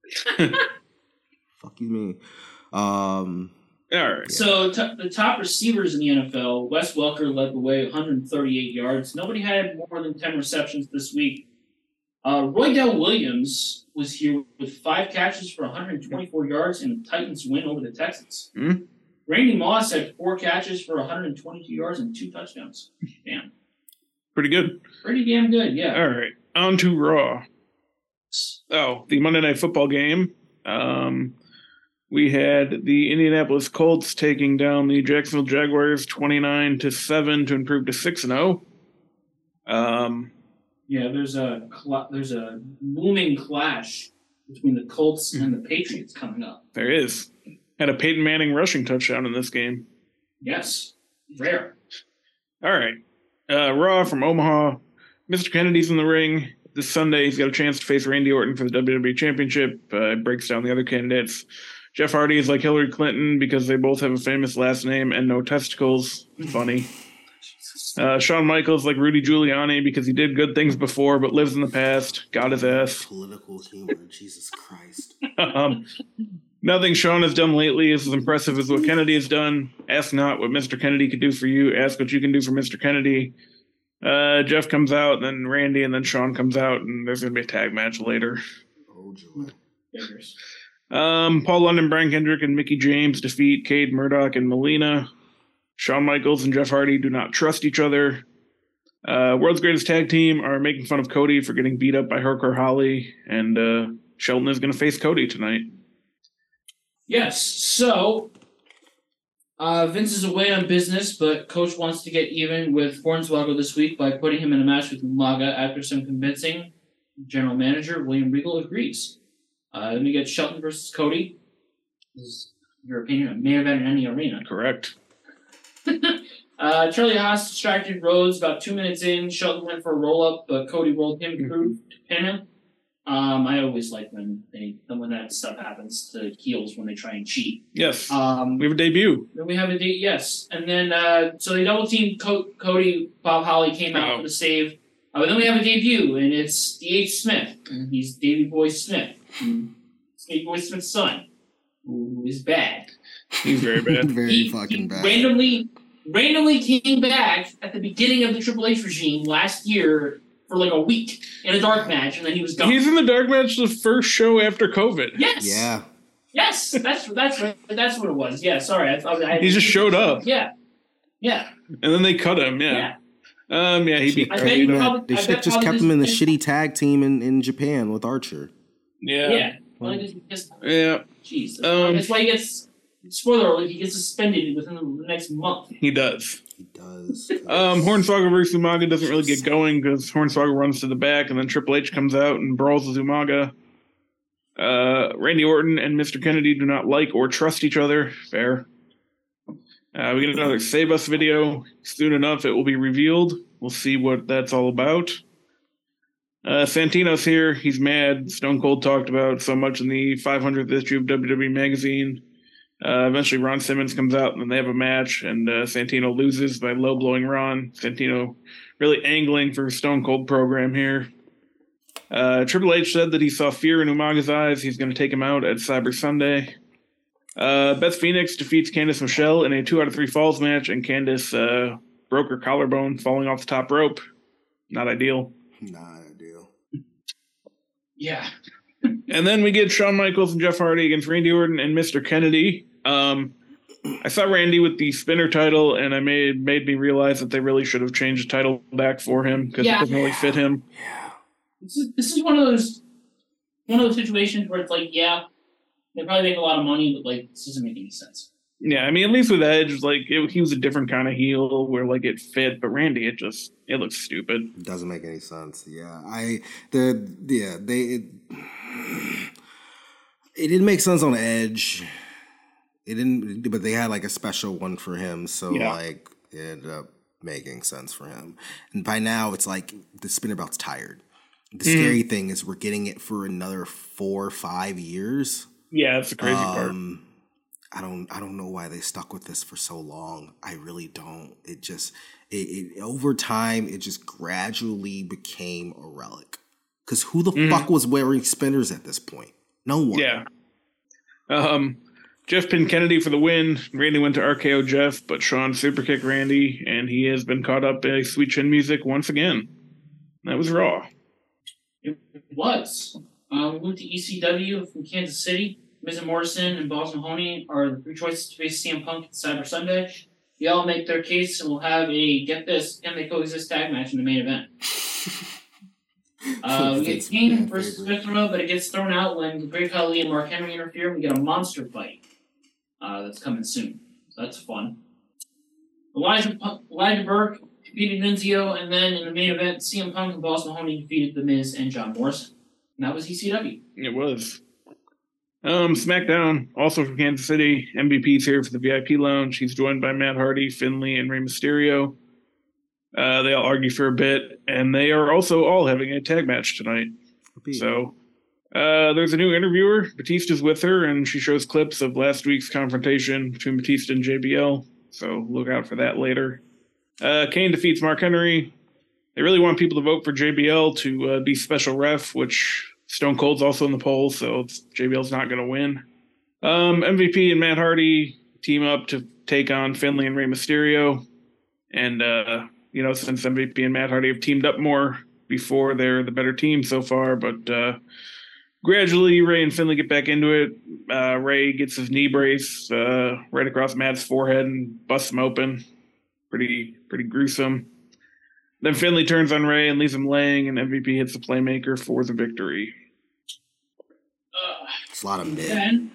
Fuck you, me. Um, All right. So t- the top receivers in the N F L, Wes Welker led the way, one hundred thirty-eight yards. Nobody had more than ten receptions this week. Uh, Roydell Williams was here with five catches for one hundred twenty-four yards in the Titans' win over the Texans. Hmm? Randy Moss had four catches for one hundred twenty-two yards and two touchdowns. Damn. Pretty good. Pretty damn good, yeah. All right. On to Raw. Oh, the Monday Night Football game. Um, we had the Indianapolis Colts taking down the Jacksonville Jaguars twenty-nine to seven to improve to six and oh. Um, Yeah, there's a cl- there's a looming clash between the Colts and the Patriots coming up. there is. Had a Peyton Manning rushing touchdown in this game. Yes, rare. All right. Uh, Raw from Omaha. Mister Kennedy's in the ring. This Sunday, he's got a chance to face Randy Orton for the W W E Championship. Uh, it breaks down the other candidates. Jeff Hardy is like Hillary Clinton because they both have a famous last name and no testicles. Funny. Uh, Shawn Michaels like Rudy Giuliani because he did good things before but lives in the past. Got his ass. political humor. Jesus Christ. um, nothing Shawn has done lately is as impressive as what Kennedy has done. Ask not what Mister Kennedy could do for you. Ask what you can do for Mister Kennedy. Uh, Jeff comes out, then Randy, and then Shawn comes out, and there's going to be a tag match later. Oh, joy. Fingers. Um, Paul London, Brian Kendrick, and Mickey James defeat Cade, Murdoch, and Melina. Shawn Michaels and Jeff Hardy do not trust each other. Uh, World's Greatest Tag Team are making fun of Cody for getting beat up by Hardcore Holly, and uh, Shelton is going to face Cody tonight. Yes, so uh, Vince is away on business, but Coach wants to get even with Hornswoggle this week by putting him in a match with Umaga. After some convincing, General Manager William Regal agrees. Uh, then we get Shelton versus Cody. This is your opinion, a main event in any arena. Correct. uh, Charlie Haas distracted Rhodes about two minutes in. Shelton went for a roll-up, but Cody rolled him through to pin him. Um, I always like when they when that stuff happens to heels when they try and cheat. Yes. Um, we have a debut. Then we have a date, yes. And then, uh, so they double teamed Co- Cody. Bob Holly came out Oh. for the save. Uh, but then we have a debut, and it's D H. Smith. And he's Davey Boy Smith. It's Davey Boy Smith's son, who is bad. He's very bad. Very He, fucking he bad. randomly, randomly came back at the beginning of the Triple H regime last year for like a week in a dark match, and then he was gone. He's in the dark match the first show after COVID. yes. Yeah. Yes, that's that's what that's what it was. Yeah, sorry, I thought I, He just showed up. Yeah, yeah, And then they cut him, yeah. yeah. Um, yeah, he beat I bet Cody. you though. probably- They I should bet have just probably kept this- him in the this- shitty tag team in, in Japan with Archer. Yeah. Yeah. Well, I just, Yeah, jeez. That's, Um, why, that's why he gets, spoiler alert, he gets suspended within the next month. he does. He does. Um, Hornswoggle versus Umaga doesn't really get going because Hornswoggle runs to the back and then Triple H comes out and brawls with Umaga. Uh, Randy Orton and Mister Kennedy do not like or trust each other. Fair. Uh, we get another Save Us video. Soon enough, it will be revealed. We'll see what that's all about. Uh, Santino's here. He's mad. Stone Cold talked about so much in the five hundredth issue of W W E Magazine. Uh, eventually, Ron Simmons comes out, and then they have a match, and uh, Santino loses by low-blowing Ron. Santino really angling for Stone Cold program here. Uh, Triple H said that he saw fear in Umaga's eyes. He's going to take him out at Cyber Sunday. Uh, Beth Phoenix defeats Candice Michelle in a two out of three falls match, and Candice uh, broke her collarbone falling off the top rope. Not ideal. Not ideal. Yeah. And then we get Shawn Michaels and Jeff Hardy against Randy Orton and Mister Kennedy. Um, I saw Randy with the spinner title, and I made made me realize that they really should have changed the title back for him because Yeah. it doesn't really fit him. Yeah. This is this is one of those one of those situations where it's like, yeah, they probably make a lot of money, but like this doesn't make any sense. Yeah, I mean, at least with Edge, like it, he was a different kind of heel where like it fit, but Randy, it just it looks stupid. It doesn't make any sense. Yeah, I the yeah they it, it didn't make sense on Edge. It didn't, but they had like a special one for him, so Yeah. like it ended up making sense for him. And by now, it's like the spinner belt's tired. The Mm. scary thing is we're getting it for another four or five years. Yeah, that's the crazy part. Um, I don't I don't know why they stuck with this for so long. I really don't. It just it, it over time it just gradually became a relic. Because who the Mhm. fuck was wearing spinners at this point? No one. Yeah. Um, Jeff pinned Kennedy for the win. Randy went to R K O Jeff, but Sean superkicked Randy, and he has been caught up in Sweet Chin Music once again. That was Raw. It was. Uh, we moved to E C W from Kansas City. Miz and Morrison and Balls Mahoney are the three choices to face C M Punk at Cyber Sunday. They all make their case and will have a, get this, can they coexist tag match in the main event. Uh, we get Vince Kane fan versus favorite. Viscera, but it gets thrown out when Great Khali and Mark Henry interfere. We get a monster fight uh, that's coming soon. So that's fun. Elijah Punk, Elijah Burke defeated Nunzio, and then in the main event, C M Punk and Balls Mahoney defeated The Miz and John Morrison. And that was E C W. It was. Um, SmackDown, also from Kansas City. M V P's here for the V I P lounge. He's joined by Matt Hardy, Finley, and Rey Mysterio. Uh, they all argue for a bit, and they are also all having a tag match tonight. So uh, there's a new interviewer. Batista's with her, and she shows clips of last week's confrontation between Batista and J B L. So look out for that later. Uh, Kane defeats Mark Henry. They really want people to vote for J B L to uh, be special ref, which Stone Cold's also in the poll, so it's, J B L's not going to win. Um, M V P and Matt Hardy team up to take on Finley and Rey Mysterio. And, uh, you know, since M V P and Matt Hardy have teamed up more before, they're the better team so far. But uh, gradually, Ray and Finley get back into it. Uh, Ray gets his knee brace uh, right across Matt's forehead and busts him open. Pretty, pretty gruesome. Then Finley turns on Ray and leaves him laying, and M V P hits the playmaker for the victory. Uh, It's a lot of mid. Then,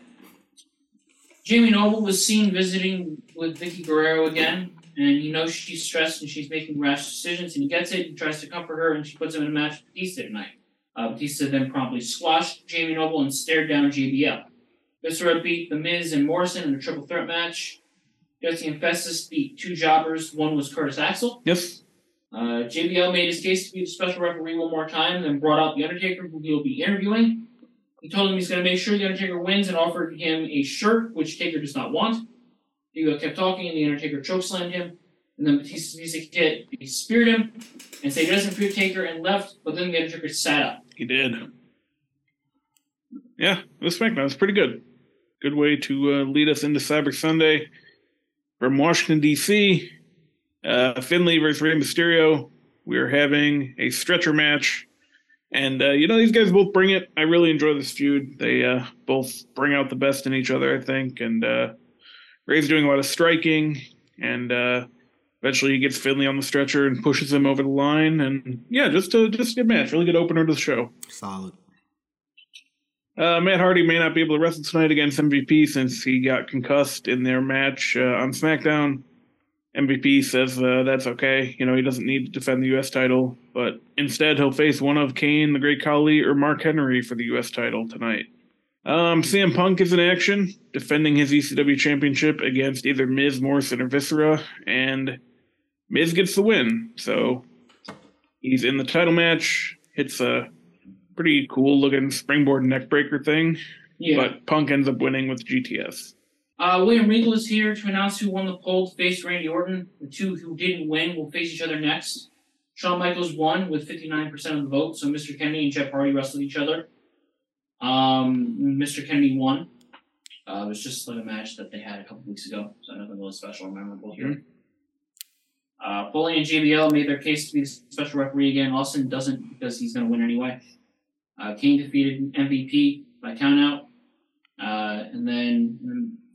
Jamie Noble was seen visiting with Vicky Guerrero again, and you know she's stressed and she's making rash decisions, and he gets it, he tries to comfort her, and she puts him in a match with Batista tonight. Uh, Batista then promptly squashed Jamie Noble and stared down J B L. Viscera beat The Miz and Morrison in a triple threat match. Jesse and Festus beat two jobbers. One was Curtis Axel. Yes. Uh, J B L made his case to be the special referee one more time, then brought out The Undertaker, who he'll be interviewing. He told him he's going to make sure The Undertaker wins and offered him a shirt, which Taker does not want. J B L kept talking, and The Undertaker chokeslammed him. And then Batista's music hit. He speared him and said he doesn't fear Taker and left, but then The Undertaker sat up. He did. Yeah, it was SmackDown. It's pretty good. Good way to uh, lead us into Cyber Sunday. From Washington, D C, uh, Finley versus Rey Mysterio. We're having a stretcher match. And, uh, you know, these guys both bring it. I really enjoy this feud. They uh, both bring out the best in each other, I think. And uh, Rey's doing a lot of striking. And uh, eventually he gets Finley on the stretcher and pushes him over the line. And, yeah, just a, just a good match. Really good opener to the show. Solid. Uh, Matt Hardy may not be able to wrestle tonight against M V P since he got concussed in their match uh, on SmackDown. M V P says uh, that's okay. You know, he doesn't need to defend the U S title, but instead he'll face one of Kane, the Great Khali, or Mark Henry for the U S title tonight. Um, C M Punk is in action, defending his E C W championship against either Miz, Morrison, or Viscera, and Miz gets the win. So he's in the title match, hits a pretty cool looking springboard neck breaker thing, Yeah. but Punk ends up winning with G T S. Uh, William Regal is here to announce who won the poll to face Randy Orton. The two who didn't win will face each other next. Shawn Michaels won with fifty-nine percent of the vote, so Mister Kennedy and Jeff Hardy wrestled each other. Um, Mister Kennedy won. Uh, it was just like a match that they had a couple weeks ago, so nothing really special or memorable here. Mm-hmm. Uh, Foley and J B L made their case to be the special referee again. Austin doesn't because he's going to win anyway. Uh, Kane defeated M V P by countout. Uh, and then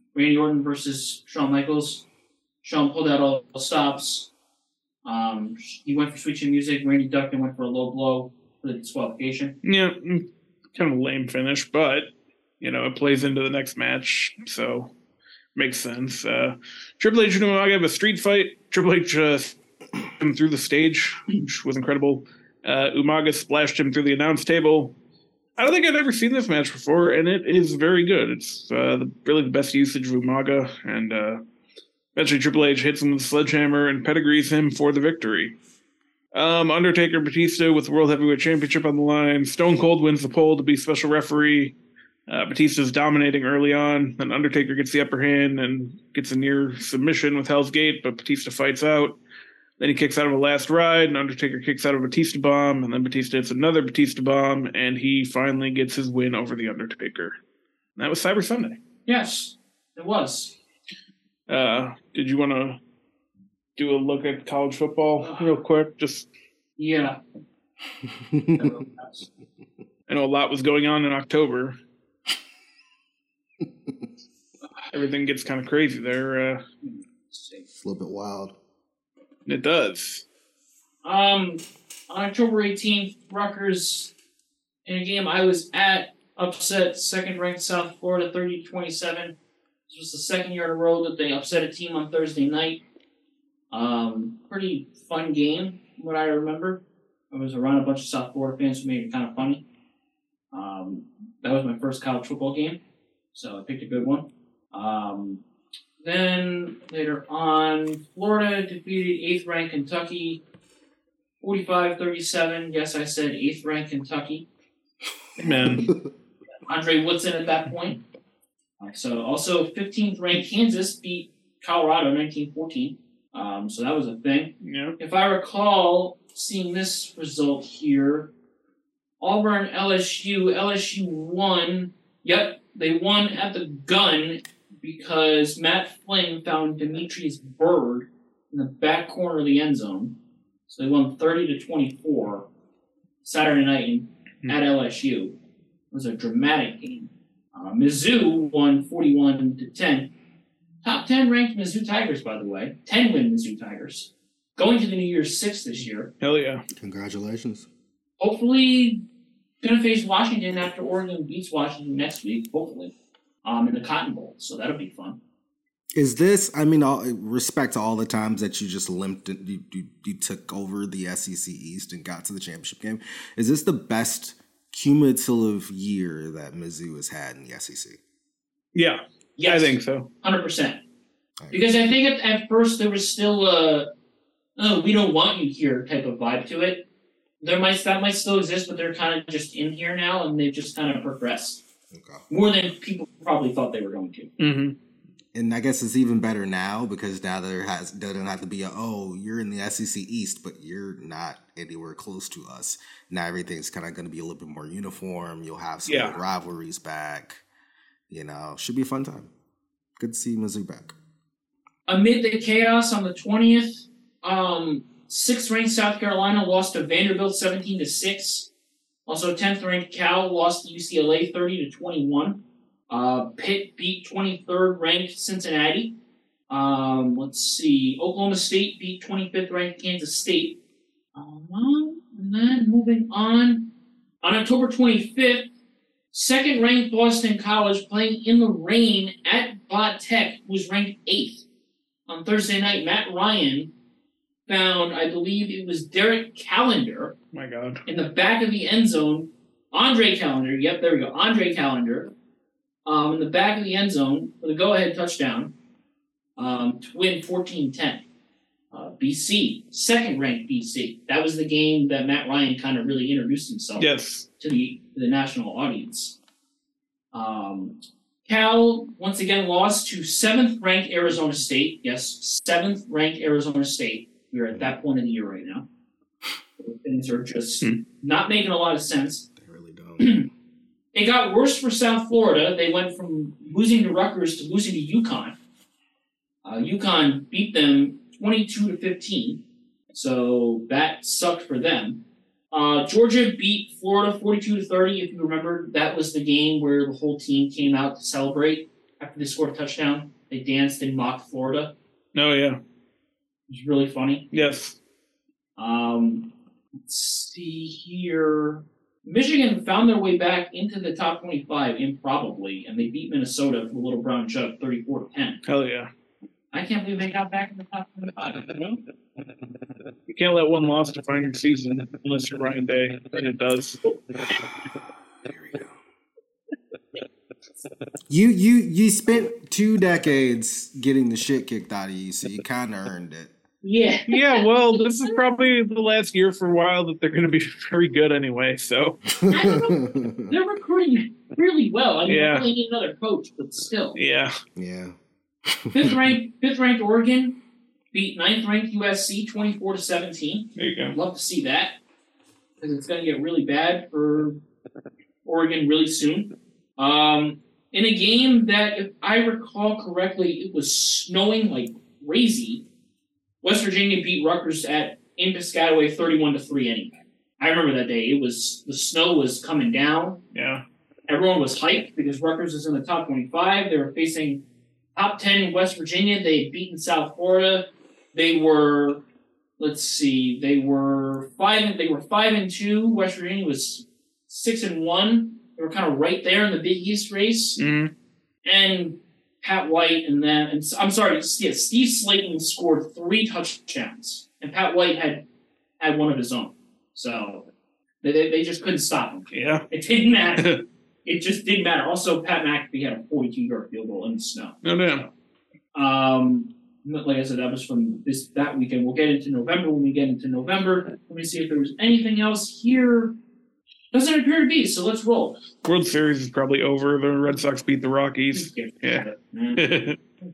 Randy Orton versus Shawn Michaels. Shawn pulled out all the stops. Um, he went for Sweet Chin Music. Randy ducked and went for a low blow for the disqualification. Yeah, kind of a lame finish, but, you know, it plays into the next match, so makes sense. Uh, Triple H and Umaga have a street fight. Triple H uh, him through the stage, which was incredible. Uh, Umaga splashed him through the announce table. I don't think I've ever seen this match before, and it is very good. It's uh, the, really the best usage of Umaga, and uh, eventually Triple H hits him with a sledgehammer and pedigrees him for the victory. Um, Undertaker Batista with the World Heavyweight Championship on the line. Stone Cold wins the poll to be special referee. Uh, Batista's dominating early on. Then Undertaker gets the upper hand and gets a near submission with Hell's Gate, but Batista fights out. Then he kicks out of a last ride, and Undertaker kicks out of a Batista bomb, and then Batista hits another Batista bomb, and he finally gets his win over the Undertaker. And that was Cyber Sunday. Yes, it was. Uh, did you want to do a look at college football real quick? Just Yeah. I know a lot was going on in October. Everything gets kind of crazy there. Uh, It's a little bit wild. it does. Um, on October eighteenth, Rutgers, in a game I was at, upset second-ranked South Florida thirty to twenty-seven. This was the second year in a row that they upset a team on Thursday night. Um, pretty fun game, from what I remember. I was around a bunch of South Florida fans who made it kind of funny. Um, that was my first college football game, so I picked a good one. Um, then later on, Florida defeated eighth-ranked Kentucky forty-five thirty-seven. Yes, I said eighth-ranked Kentucky. Man. Andre Woodson at that point. Uh, so also fifteenth-ranked Kansas beat Colorado nineteen fourteen. Um, so that was a thing. Yeah. If I recall seeing this result here, Auburn L S U, L S U won. Yep, they won at the gun because Matt Flynn found Demetrius Byrd in the back corner of the end zone. So they won thirty to twenty-four Saturday night in, mm-hmm. at L S U. It was a dramatic game. Uh, Mizzou won forty-one to ten. Top ten ranked Mizzou Tigers, by the way. ten win Mizzou Tigers. Going to the New Year's Six this year. Hell yeah. Congratulations. Hopefully, going to face Washington after Oregon beats Washington next week, hopefully, um, in the Cotton Bowl. So that'll be fun. Is this, I mean, all, respect to all the times that you just limped, you, you, you took over the S E C East and got to the championship game. Is this the best cumulative year that Mizzou has had in the S E C? Yeah. Yes. I think so. one hundred percent. Because I think at, at first there was still a, oh, we don't want you here type of vibe to it. There might That might still exist, but they're kind of just in here now, and they've just kind of progressed. Okay. More than people probably thought they were going to. Mm-hmm. And I guess it's even better now because now there has doesn't have to be a, oh, you're in the S E C East, but you're not anywhere close to us. Now everything's kind of going to be a little bit more uniform. You'll have some yeah. rivalries back. You know, should be a fun time. Good to see Mizzou back. Amid the chaos on the twentieth, um, sixth-ranked South Carolina lost to Vanderbilt seventeen to six. Also, tenth-ranked Cal lost to U C L A thirty to twenty-one. Uh, Pitt beat twenty-third ranked Cincinnati. Um, let's see. Oklahoma State beat twenty-fifth ranked Kansas State. Um, and then moving on. On October twenty-fifth, second ranked Boston College playing in the rain at Bot Tech was ranked eighth. On Thursday night, Matt Ryan found, I believe it was Derek Callender. My God. In the back of the end zone. Andre Callender. Yep, there we go. Andre Callender. Um, in the back of the end zone for the go-ahead touchdown um, to win fourteen ten. Uh, B C, second-ranked B C. That was the game that Matt Ryan kind of really introduced himself yes. to the to the national audience. Um, Cal, once again, lost to seventh-ranked Arizona State. Yes, seventh-ranked Arizona State. We're at that point of the year right now. Things are just hmm. not making a lot of sense. They really don't. It got worse for South Florida. They went from losing to Rutgers to losing to UConn. Uh, UConn beat them twenty-two to fifteen, so that sucked for them. Uh, Georgia beat Florida forty-two to thirty. If you remember, that was the game where the whole team came out to celebrate. after they scored a touchdown, they danced and mocked Florida. Oh, yeah. It was really funny. Yes. Um, let's see here. Michigan found their way back into the top twenty-five improbably, and they beat Minnesota for the Little Brown Jug thirty-four to ten. Hell yeah. I can't believe they got back in the top twenty-five. You can't let one loss define your season unless you're Ryan Day, and it does. There we go. You you you spent two decades getting the shit kicked out of you, so you kind of earned it. Yeah. Yeah, well, this is probably the last year for a while that they're going to be very good anyway, so. They're recruiting really well. I mean, Yeah. they really need another coach, but still. Yeah. Yeah. Fifth ranked, fifth ranked Oregon beat ninth ranked U S C twenty-four to seventeen. There you go. I'd love to see that because it's going to get really bad for Oregon really soon. Um, in a game that, if I recall correctly, it was snowing like crazy. West Virginia beat Rutgers at in Piscataway thirty-one to three anyway. I remember that day. It was the snow was coming down. Yeah. Everyone was hyped because Rutgers is in the top twenty-five. They were facing top ten West Virginia. They had beaten South Florida. They were, let's see, they were five. They were five and two. West Virginia was six and one. They were kind of right there in the Big East race. Mm-hmm. And Pat White and then, and I'm sorry, yeah, Steve Slayton scored three touchdowns, and Pat White had had one of his own. So they they just couldn't stop him. Yeah. It didn't matter. It just didn't matter. Also, Pat McAfee had a forty-two yard field goal in the snow. No doubt. Um, like I said, that was from this that weekend. We'll get into November when we get into November. Let me see if there was anything else here. Doesn't appear to be, so let's roll. World Series is probably over. The Red Sox beat the Rockies. Yeah. I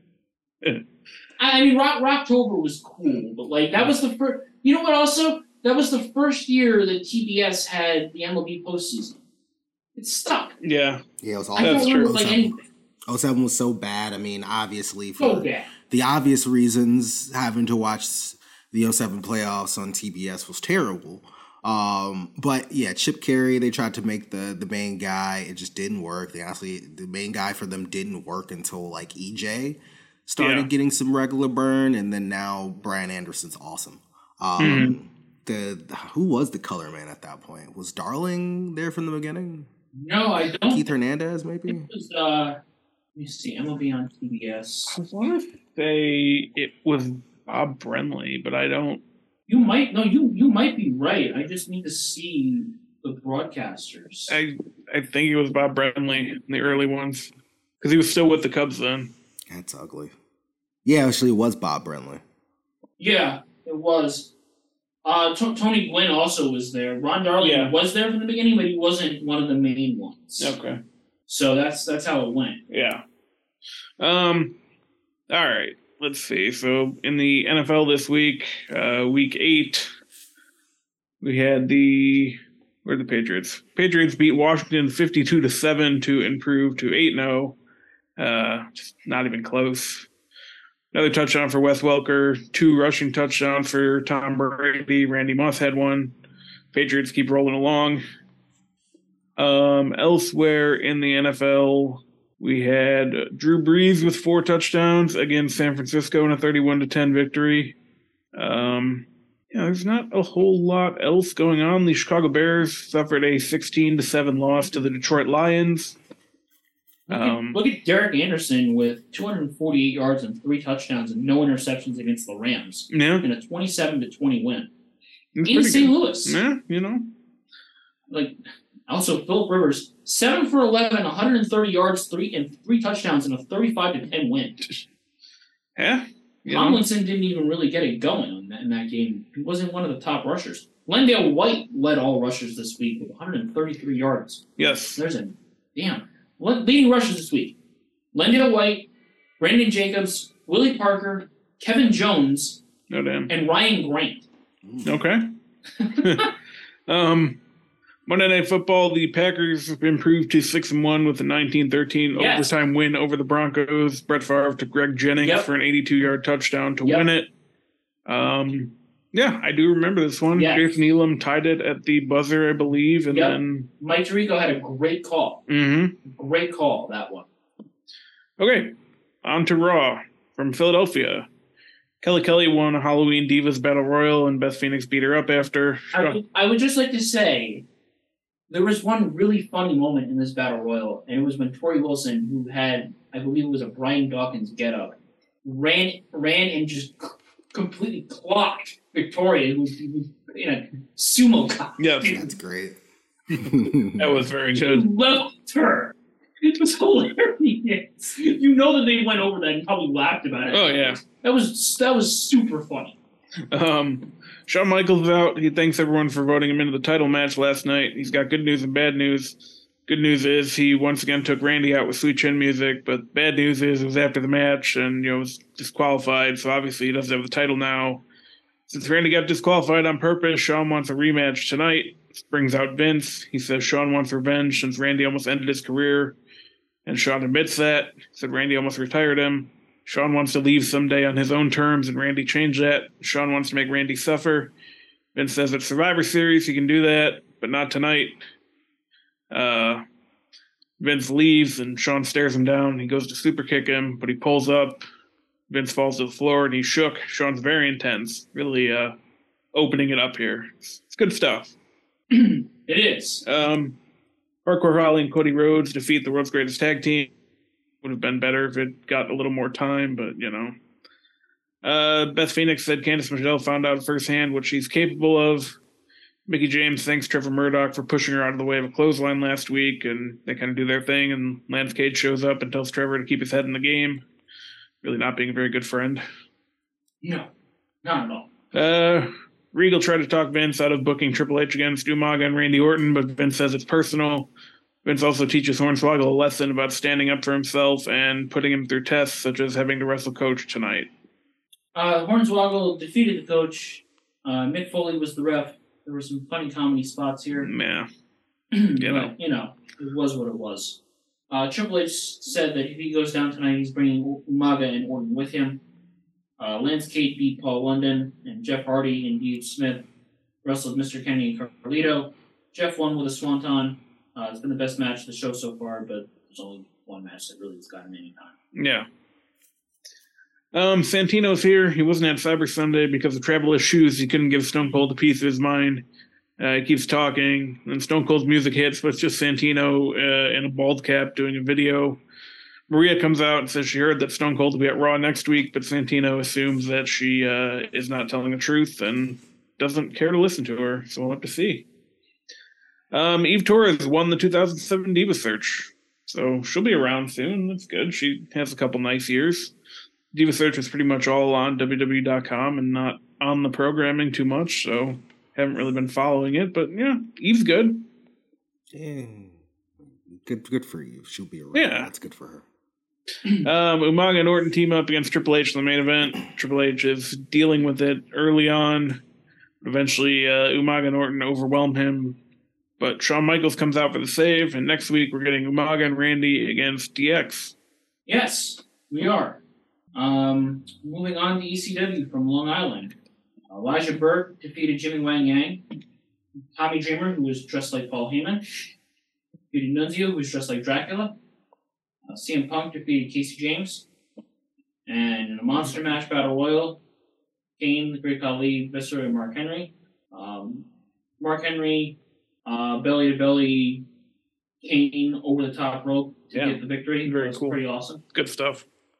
I mean, Rock Rocktober was cool, but like that was the first. You know what? Also, that was the first year that T B S had the M L B postseason. It stuck. Yeah. Yeah, it was I awful. don't That's remember true. like anything. oh seven was so bad. I mean, obviously for So bad. the obvious reasons, having to watch the oh seven playoffs on T B S was terrible. Um, but yeah, Chip Carey, they tried to make the the main guy. It just didn't work. They honestly, the main guy for them didn't work until like E J started Yeah. getting some regular burn, and then now Brian Anderson's awesome. Um, Mhm. the who was the color man at that point? Was Darling there from the beginning? No, I don't. Keith Hernandez, maybe. It was, uh, let me see, M L B on T B S. I want to say it was Bob Brenly, but I don't. You might no, you you might be right. I just need to see the broadcasters. I I think it was Bob Brenly in the early ones because he was still with the Cubs then. That's ugly. Yeah, actually, it was Bob Brenly. Yeah, it was. Uh, T- Tony Gwynn also was there. Ron Darling Yeah. was there from the beginning, but he wasn't one of the main ones. Okay. So that's that's how it went. Yeah. Um. All right. Let's see. So in the N F L this week, uh, week eight, we had the where are the Patriots? Patriots beat Washington fifty-two to seven to improve to eight and zero. Uh, just not even close. Another touchdown for Wes Welker. Two rushing touchdowns for Tom Brady. Randy Moss had one. Patriots keep rolling along. Um, elsewhere in the N F L, we had Drew Brees with four touchdowns against San Francisco in a thirty-one to ten victory. Um, yeah, there's not a whole lot else going on. The Chicago Bears suffered a sixteen to seven loss to the Detroit Lions. Look at, Um, look at Derek Anderson with two hundred forty-eight yards and three touchdowns and no interceptions against the Rams yeah, in a twenty-seven to twenty win it's in pretty Saint good. Louis. Yeah, you know. Like also Philip Rivers, seven for eleven, one hundred thirty yards, three and three touchdowns in a thirty-five to ten win. Yeah. You know. Tomlinson didn't even really get it going in that, in that game. He wasn't one of the top rushers. Lendale White led all rushers this week with one hundred thirty-three yards. Yes. There's a damn Le- leading rushers this week. Lendale White, Brandon Jacobs, Willie Parker, Kevin Jones, No damn. and Ryan Grant. Okay. um, Monday Night Football, the Packers improved to six and one with a nineteen thirteen Yes. overtime win over the Broncos. Brett Favre to Greg Jennings Yep. for an eighty-two yard touchdown to Yep. win it. Um, yeah, I do remember this one. Yes. Jason Elam tied it at the buzzer, I believe, and Yep. then Mike Tirico had a great call. mhm. Great call, that one. Okay, on to Raw from Philadelphia. Kelly Kelly won a Halloween Divas Battle Royal, and Beth Phoenix beat her up after. I would, I would just like to say there was one really funny moment in this Battle Royal, and it was when Tori Wilson, who had, I believe it was a Brian Dawkins getup, ran ran and just c- completely clocked Victoria, who was, who was in a sumo cock. Yes. That's great. That was very good. Loved her. It was hilarious. You know that they went over that and probably laughed about it. Oh, yeah. That was that was super funny. Um, Shawn Michaels is out. He thanks everyone for voting him into the title match last night. He's got good news and bad news. Good news is he once again took Randy out with Sweet Chin Music, but bad news is it was after the match and, you know, was disqualified, so obviously he doesn't have the title now. Since Randy got disqualified on purpose, Shawn wants a rematch tonight. This brings out Vince. He says Shawn wants revenge since Randy almost ended his career, and Shawn admits that. He said Randy almost retired him. Shawn wants to leave someday on his own terms, and Randy changed that. Shawn wants to make Randy suffer. Vince says at Survivor Series he can do that, but not tonight. Uh, Vince leaves, and Shawn stares him down. He goes to super kick him, but he pulls up. Vince falls to the floor, and he's shook. Shawn's very intense, really uh, opening it up here. It's, it's good stuff. It is. Um, Hardcore Holly and Cody Rhodes defeat the world's greatest tag team. Would have been better if it got a little more time, but, you know. Uh, Beth Phoenix said Candice Michelle found out firsthand what she's capable of. Mickie James thanks Trevor Murdoch for pushing her out of the way of a clothesline last week, and they kind of do their thing, and Lance Cage shows up and tells Trevor to keep his head in the game. Really not being a very good friend. No, not at all. Uh, Regal tried to talk Vince out of booking Triple H against Umaga and Randy Orton, but Vince says it's personal. Vince also teaches Hornswoggle a lesson about standing up for himself and putting him through tests, such as having to wrestle Coach tonight. Uh, Hornswoggle defeated the Coach. Uh, Mick Foley was the ref. There were some funny comedy spots here. Yeah. You know. But, you know, it was what it was. Uh, Triple H said that if he goes down tonight, he's bringing Umaga and Orton with him. Uh, Lance Cage beat Paul London, and Jeff Hardy and D H Smith wrestled Mister Kennedy and Carlito. Jeff won with a swanton. Uh, it's been the best match of the show so far, but there's only one match that really has gotten any time. Yeah. Um, Santino's here. He wasn't at Cyber Sunday because of travel issues. He couldn't give Stone Cold a piece of his mind. Uh, he keeps talking, and Stone Cold's music hits, but it's just Santino uh, in a bald cap doing a video. Maria comes out and says she heard that Stone Cold will be at Raw next week, but Santino assumes that she uh, is not telling the truth and doesn't care to listen to her, so we'll have to see. Um, Eve Torres won the two thousand seven Diva Search, so she'll be around soon. That's good. She has a couple nice years. Diva Search is pretty much all on W W E dot com and not on the programming too much, so haven't really been following it. But yeah, Eve's good. Yeah. Good, good for Eve. She'll be around. Yeah. That's good for her. Um, Umaga and Orton team up against Triple H in the main event. Triple H is dealing with it early on. Eventually, uh, Umaga and Orton overwhelm him. But Shawn Michaels comes out for the save, and next week we're getting Umaga and Randy against D X. Yes, we are. Um, moving on to E C W from Long Island. Elijah Burke defeated Jimmy Wang Yang. Tommy Dreamer, who was dressed like Paul Heyman. Defeated Nunzio, who was dressed like Dracula. Uh, C M Punk defeated Casey James. And in a monster match battle royal, Kane, the Great Khali, Viscera, and Mark Henry. Um, Mark Henry, uh, belly to belly, Kane over the top rope to Yeah, get the victory. very That was cool. pretty awesome. Good stuff.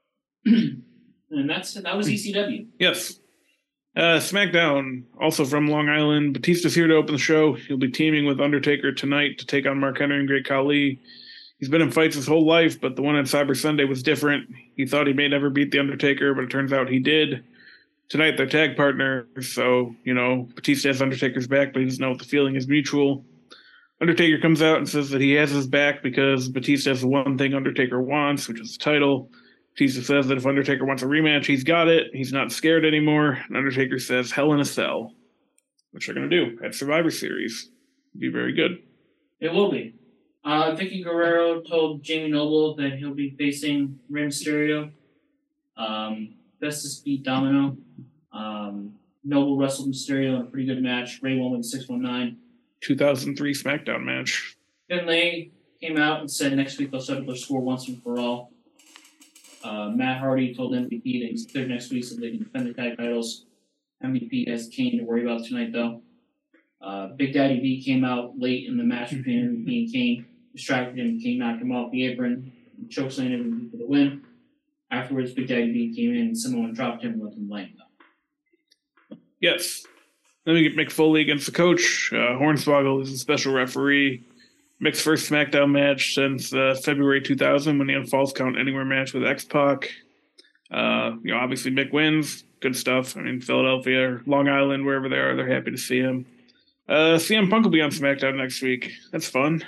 And that's that was E C W. Yes. Uh, SmackDown, also from Long Island. Batista's here to open the show. He'll be teaming with Undertaker tonight to take on Mark Henry and Great Khali. He's been in fights his whole life, but the one on Cyber Sunday was different. He thought he may never beat The Undertaker, but it turns out he did. Tonight, they're tag partners, so, you know, Batista has Undertaker's back, but he doesn't know if the feeling is mutual. Undertaker comes out and says that he has his back because Batista has the one thing Undertaker wants, which is the title. Batista says that if Undertaker wants a rematch, he's got it. He's not scared anymore. And Undertaker says, Hell in a Cell, which they're going to do at Survivor Series. Be very good. It will be. Uh, Vicky Guerrero told Jamie Noble that he'll be facing Rey Mysterio. Um, Festus beat Domino. Um, Noble wrestled Mysterio in a pretty good match. Ray won with six one nine. two thousand three SmackDown match. Finlay came out and said next week they'll settle their score once and for all. Uh, Matt Hardy told M V P that he's cleared next week so they can defend the tag titles. M V P has Kane to worry about tonight, though. Uh, Big Daddy V came out late in the match between M V P and Kane, distracted him. Kane knocked him off the apron, chokeslammed M V P for the win. Afterwards, Big Daddy V came in, and someone dropped him and left him laying, though. Yes. Then we get Mick Foley against the coach. Uh, Hornswoggle is a special referee. Mick's first SmackDown match since uh, February two thousand when he had a Falls Count Anywhere match with X-Pac. Uh, you know, obviously Mick wins. Good stuff. I mean, Philadelphia or Long Island, wherever they are, they're happy to see him. Uh, C M Punk will be on SmackDown next week. That's fun.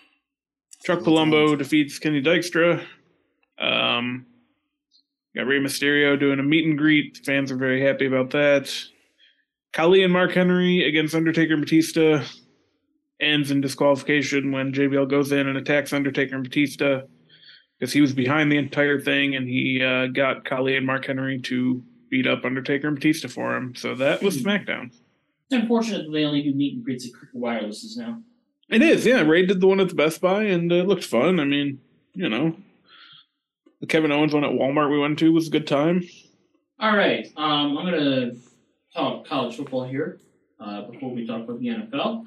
Chuck Palumbo defeats Kenny Dykstra. Um, got Rey Mysterio doing a meet and greet. Fans are very happy about that. Khali and Mark Henry against Undertaker and Batista ends in disqualification when J B L goes in and attacks Undertaker and Batista because he was behind the entire thing and he uh, got Khali and Mark Henry to beat up Undertaker and Batista for him. So that was SmackDown. It's unfortunate that they only do meet and greets at Cricket Wirelesses now. It is, yeah. Ray did the one at the Best Buy and it looked fun. I mean, you know, the Kevin Owens one at Walmart we went to was a good time. All right. Um, I'm going to talk college football here uh, before we talk about the N F L.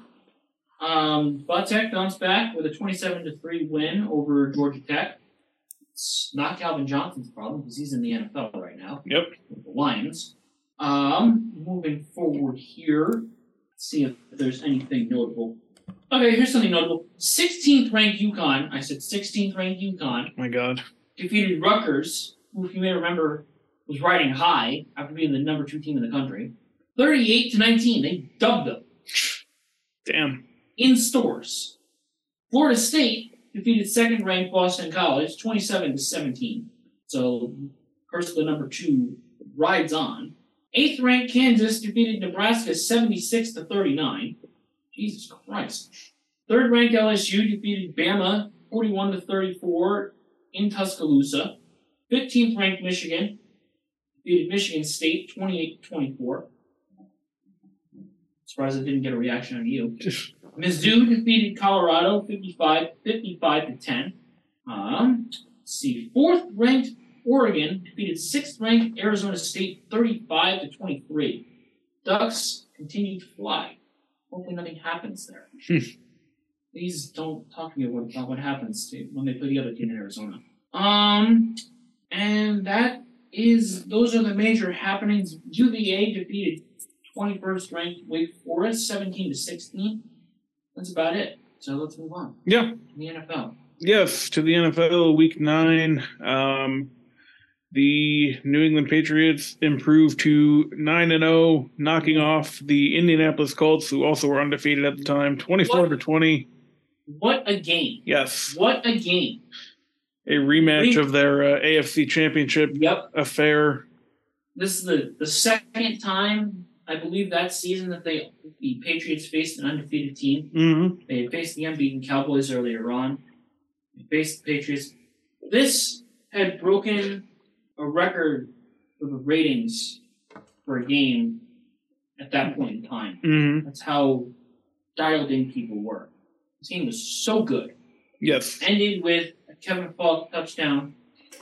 Um, Bud Tech bounced back with a twenty-seven to three win over Georgia Tech. It's not Calvin Johnson's problem because he's in the N F L right now. Yep. With the Lions. Um, moving forward here, let's see if there's anything notable. Okay, here's something notable. sixteenth ranked UConn, I said sixteenth ranked UConn. Oh my God. Defeated Rutgers, who, if you may remember, was riding high after being the number two team in the country. thirty-eight to nineteen. They dubbed them. Damn. In stores. Florida State defeated second-ranked Boston College, twenty-seven to seventeen. So, curse of the number two rides on. eighth-ranked Kansas defeated Nebraska, seventy-six to thirty-nine. Jesus Christ. Third-ranked L S U defeated Bama, forty-one to thirty-four in Tuscaloosa. fifteenth-ranked Michigan defeated Michigan State, twenty-eight to twenty-four. Surprised I didn't get a reaction on you. Mizzou defeated Colorado, fifty-five to ten. Um, let's see. Fourth-ranked Oregon defeated sixth-ranked Arizona State, thirty-five to twenty-three. Ducks continue to fly. Hopefully nothing happens there. Please don't talk to me about what happens to when they play the other team in Arizona. Um, and that is those are the major happenings. U V A defeated twenty-first ranked Wake Forest, seventeen to sixteen. That's about it. So let's move on. Yeah. The N F L. Yes, to the N F L, Week nine. Um, the New England Patriots improved to nine and oh, knocking off the Indianapolis Colts, who also were undefeated at the time, twenty-four to twenty. What a game. Yes. What a game. A rematch Re- of their uh, A F C Championship yep. affair. This is the, the second time, I believe, that season that they the Patriots faced an undefeated team. Mm-hmm. They had faced the unbeaten Cowboys earlier on. They faced the Patriots. This had broken a record for the ratings for a game at that point in time. Mm-hmm. That's how dialed in people were. The team was so good. Yes. Ended with a Kevin Falk touchdown.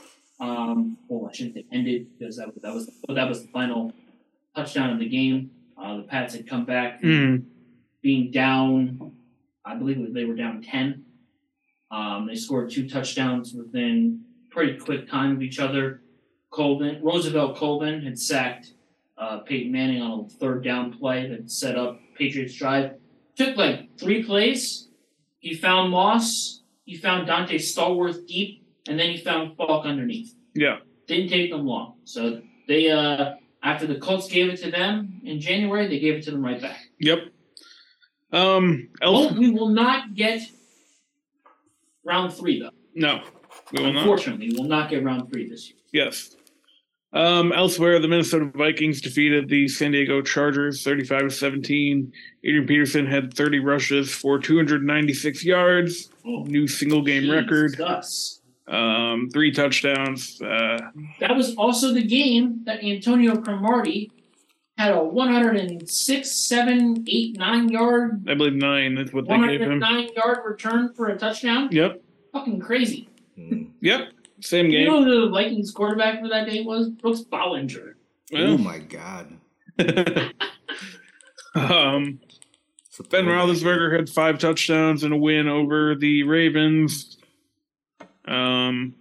Um, well, I shouldn't say ended because that, that was that was the final touchdown of the game. Uh, the Pats had come back Mm-hmm. being down. I believe they were down ten. Um, they scored two touchdowns within pretty quick time of each other. Colvin, Roosevelt Colvin had sacked uh, Peyton Manning on a third down play that set up Patriots drive. Took like three plays. He found Moss. He found Dante Stallworth deep, and then he found Falk underneath. Yeah. Didn't take them long. So they, uh, after the Colts gave it to them in January, they gave it to them right back. Yep. Um, Well, we will not get round three, though. No, we will not. Unfortunately, we will not get round three this year. Yes. Um, elsewhere, the Minnesota Vikings defeated the San Diego Chargers thirty-five to seventeen. Adrian Peterson had thirty rushes for two hundred ninety-six yards, Oh, new single-game record, Jesus. um, three touchdowns. Uh, That was also the game that Antonio Cromartie had a one hundred six, seven, eight, nine yard, I believe nine is what they gave him. one hundred nine yard return for a touchdown. Yep. Fucking crazy. Yep. Same game. You know who the Vikings quarterback for that day was? Brooks Bollinger. Well, oh my god. um, Ben Roethlisberger had five touchdowns and a win over the Ravens. Um,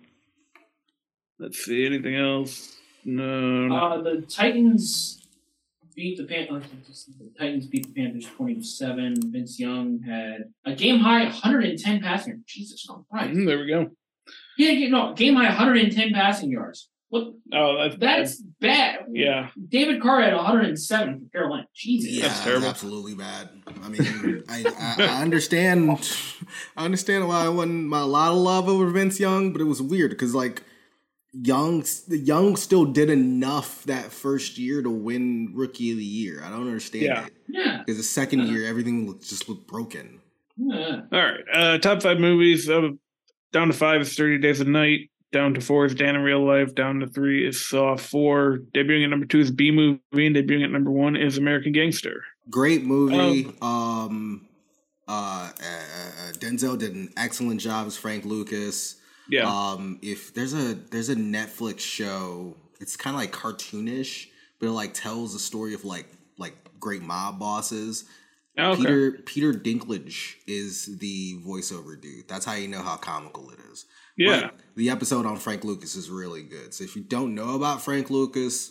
let's see, anything else? No. no. Uh, the Titans beat the Panthers. The Titans beat the Panthers twenty-seven. Vince Young had a game high one hundred ten passing yards. Jesus Christ. Mm, there we go. Yeah, no, game high one hundred ten passing yards. What? Oh, that's That's bad. bad. Yeah. David Carr had one hundred seven for Carolina. Jesus. Yeah, That's terrible. absolutely bad. I mean, I, I, I understand. I understand why I wasn't my lot of love over Vince Young, but it was weird because like Young, Young still did enough that first year to win Rookie of the Year. I don't understand Yeah. it. Yeah. Because the second year, everything looked, just looked broken. Yeah. All right. Uh, top five movies. Uh, down to five is thirty Days a Night. Down to four is Dan in Real Life. Down to three is Saw four. Debuting at number two is B Movie. And debuting at number one is American Gangster. Great movie. Um, um uh, uh, Denzel did an excellent job as Frank Lucas. Yeah. Um, if there's a there's a Netflix show, it's kind of like cartoonish, but it like tells a story of like like great mob bosses. Okay. Peter Peter Dinklage is the voiceover dude. That's how you know how comical it is. Yeah. But the episode on Frank Lucas is really good. So if you don't know about Frank Lucas,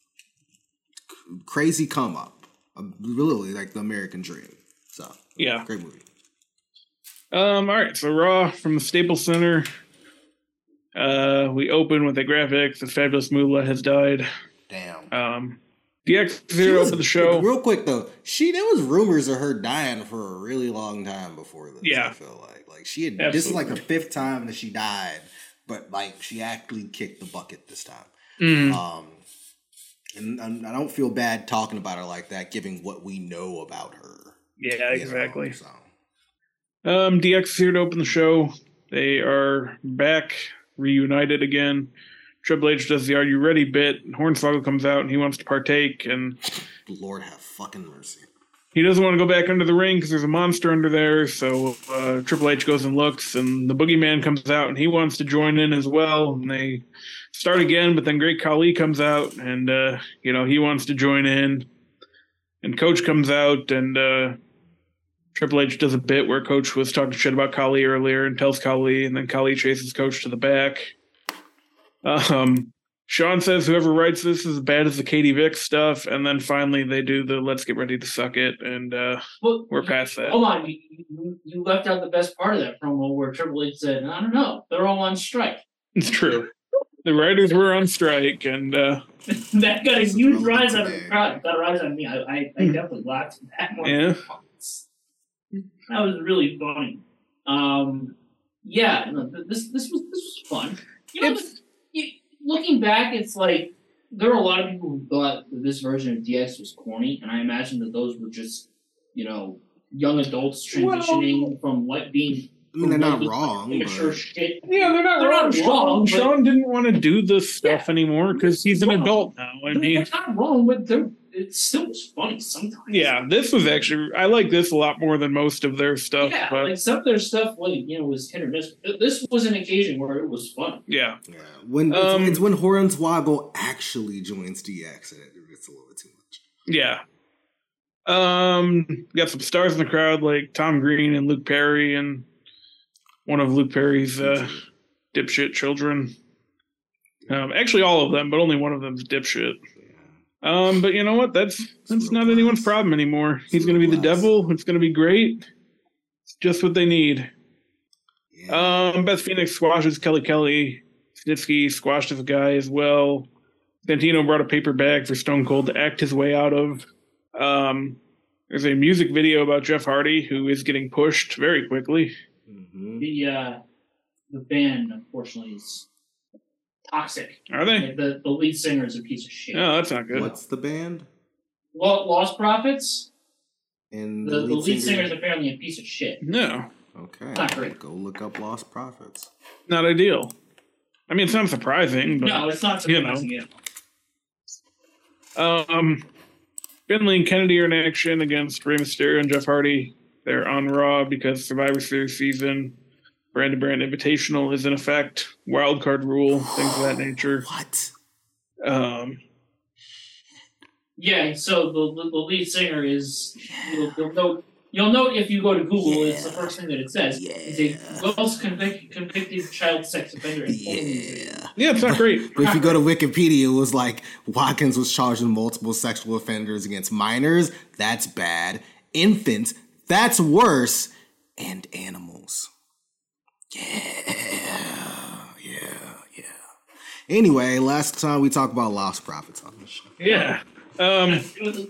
c- crazy come up. Um, Really like the American Dream. So Yeah. great movie. Um. All right. So Raw from the Staples Center. Uh, we open with a graphic. The fabulous Moolah has died. Damn. Um, D X She zero was- for the show. Real quick though, she there was rumors of her dying for a really long time before this. Yeah. I feel like like she had this is like the Absolutely. fifth time that she died, but like she actually kicked the bucket this time. Mhm. Um, and, and I don't feel bad talking about her like that, given what we know about her. Yeah. you know, Exactly. so. Um. D X is here to open the show. They are back, reunited again. Triple H does the "Are you ready?" bit. And Hornswoggle comes out and he wants to partake, and Lord have fucking mercy. he doesn't want to go back under the ring because there's a monster under there. So uh, Triple H goes and looks, and the Boogeyman comes out and he wants to join in as well. And they start again, but then Great Khali comes out and uh, you know he wants to join in. And Coach comes out and uh, Triple H does a bit where Coach was talking shit about Khali earlier and tells Khali, and then Khali chases Coach to the back. Um, Sean says whoever writes this is as bad as the Katie Vick stuff, and then finally they do the "Let's get ready to suck it," and uh, Well, we're past that. Hold on, you, you, you left out the best part of that promo where Triple H said, "I don't know, they're all on strike." It's true. The writers were on strike, and uh, That got a huge Wrong rise out of today. the crowd. Got a rise on me. I, I, I definitely laughed at that one. Yeah. That was really funny. Um, yeah, no, th- this this was this was fun. You know, It's- you, looking back, it's like there were a lot of people who thought that this version of D X was corny, and I imagine that those were just, you know, young adults transitioning from what being. I mean, they're from not what wrong, immature but shit. yeah, they're not They're wrong. not Sean, wrong, but- Sean didn't want to do this stuff Yeah. anymore because he's an Wrong. adult now. I They're, mean, they're not wrong, but they're, it still was funny sometimes. yeah, this was actually I like this a lot more than most of their stuff. Yeah, but like some of their stuff, like, you know, was hit or miss. This was an occasion where it was fun. yeah, yeah, when Um, it's, it's when Hornswoggle actually joins D X, and it, it's a little bit too much. yeah. Um, got some stars in the crowd like Tom Green and Luke Perry and one of Luke Perry's uh, dipshit children. Um, actually, all of them, but only one of them's dipshit. Um, but you know what? That's that's real not class. anyone's problem anymore. He's going to be the real class. devil. It's going to be great. It's just what they need. Yeah. Um, Beth Phoenix squashes Kelly Kelly. Snitsky squashed this guy as well. Santino brought a paper bag for Stone Cold to act his way out of. Um, there's a music video about Jeff Hardy who is getting pushed very quickly. Mhm. The uh, the band, unfortunately, is toxic. Are they? Like, the, the lead singer is a piece of shit. Oh, that's not good. What's the band? Lo- Lost Profits, And the, the lead singer is apparently a piece of shit. No, Okay. Not great. Go look up Lost Prophets. not ideal. I mean, it's not surprising, but No, it's not you know. surprising. Um, Finley and Kennedy are in action against Rey Mysterio and Jeff Hardy. They're on Raw because Survivor Series season. Brand to Brand Invitational is in effect. Wild card rule, things of that nature. What? Um, Yeah, so the, the, the lead singer is, you'll, you'll note, you'll note if you go to Google, Yeah. it's the first thing that it says. Yeah. Is a Wells convic- convicted child sex offender. And Yeah. yeah, it's not great. But if you go to Wikipedia, it was like Watkins was charged with multiple sexual offenders against minors. That's bad. Infants. That's worse. And animals. Yeah. Yeah. Yeah. Anyway, last time we talked about lost profits on the show. Yeah. Um,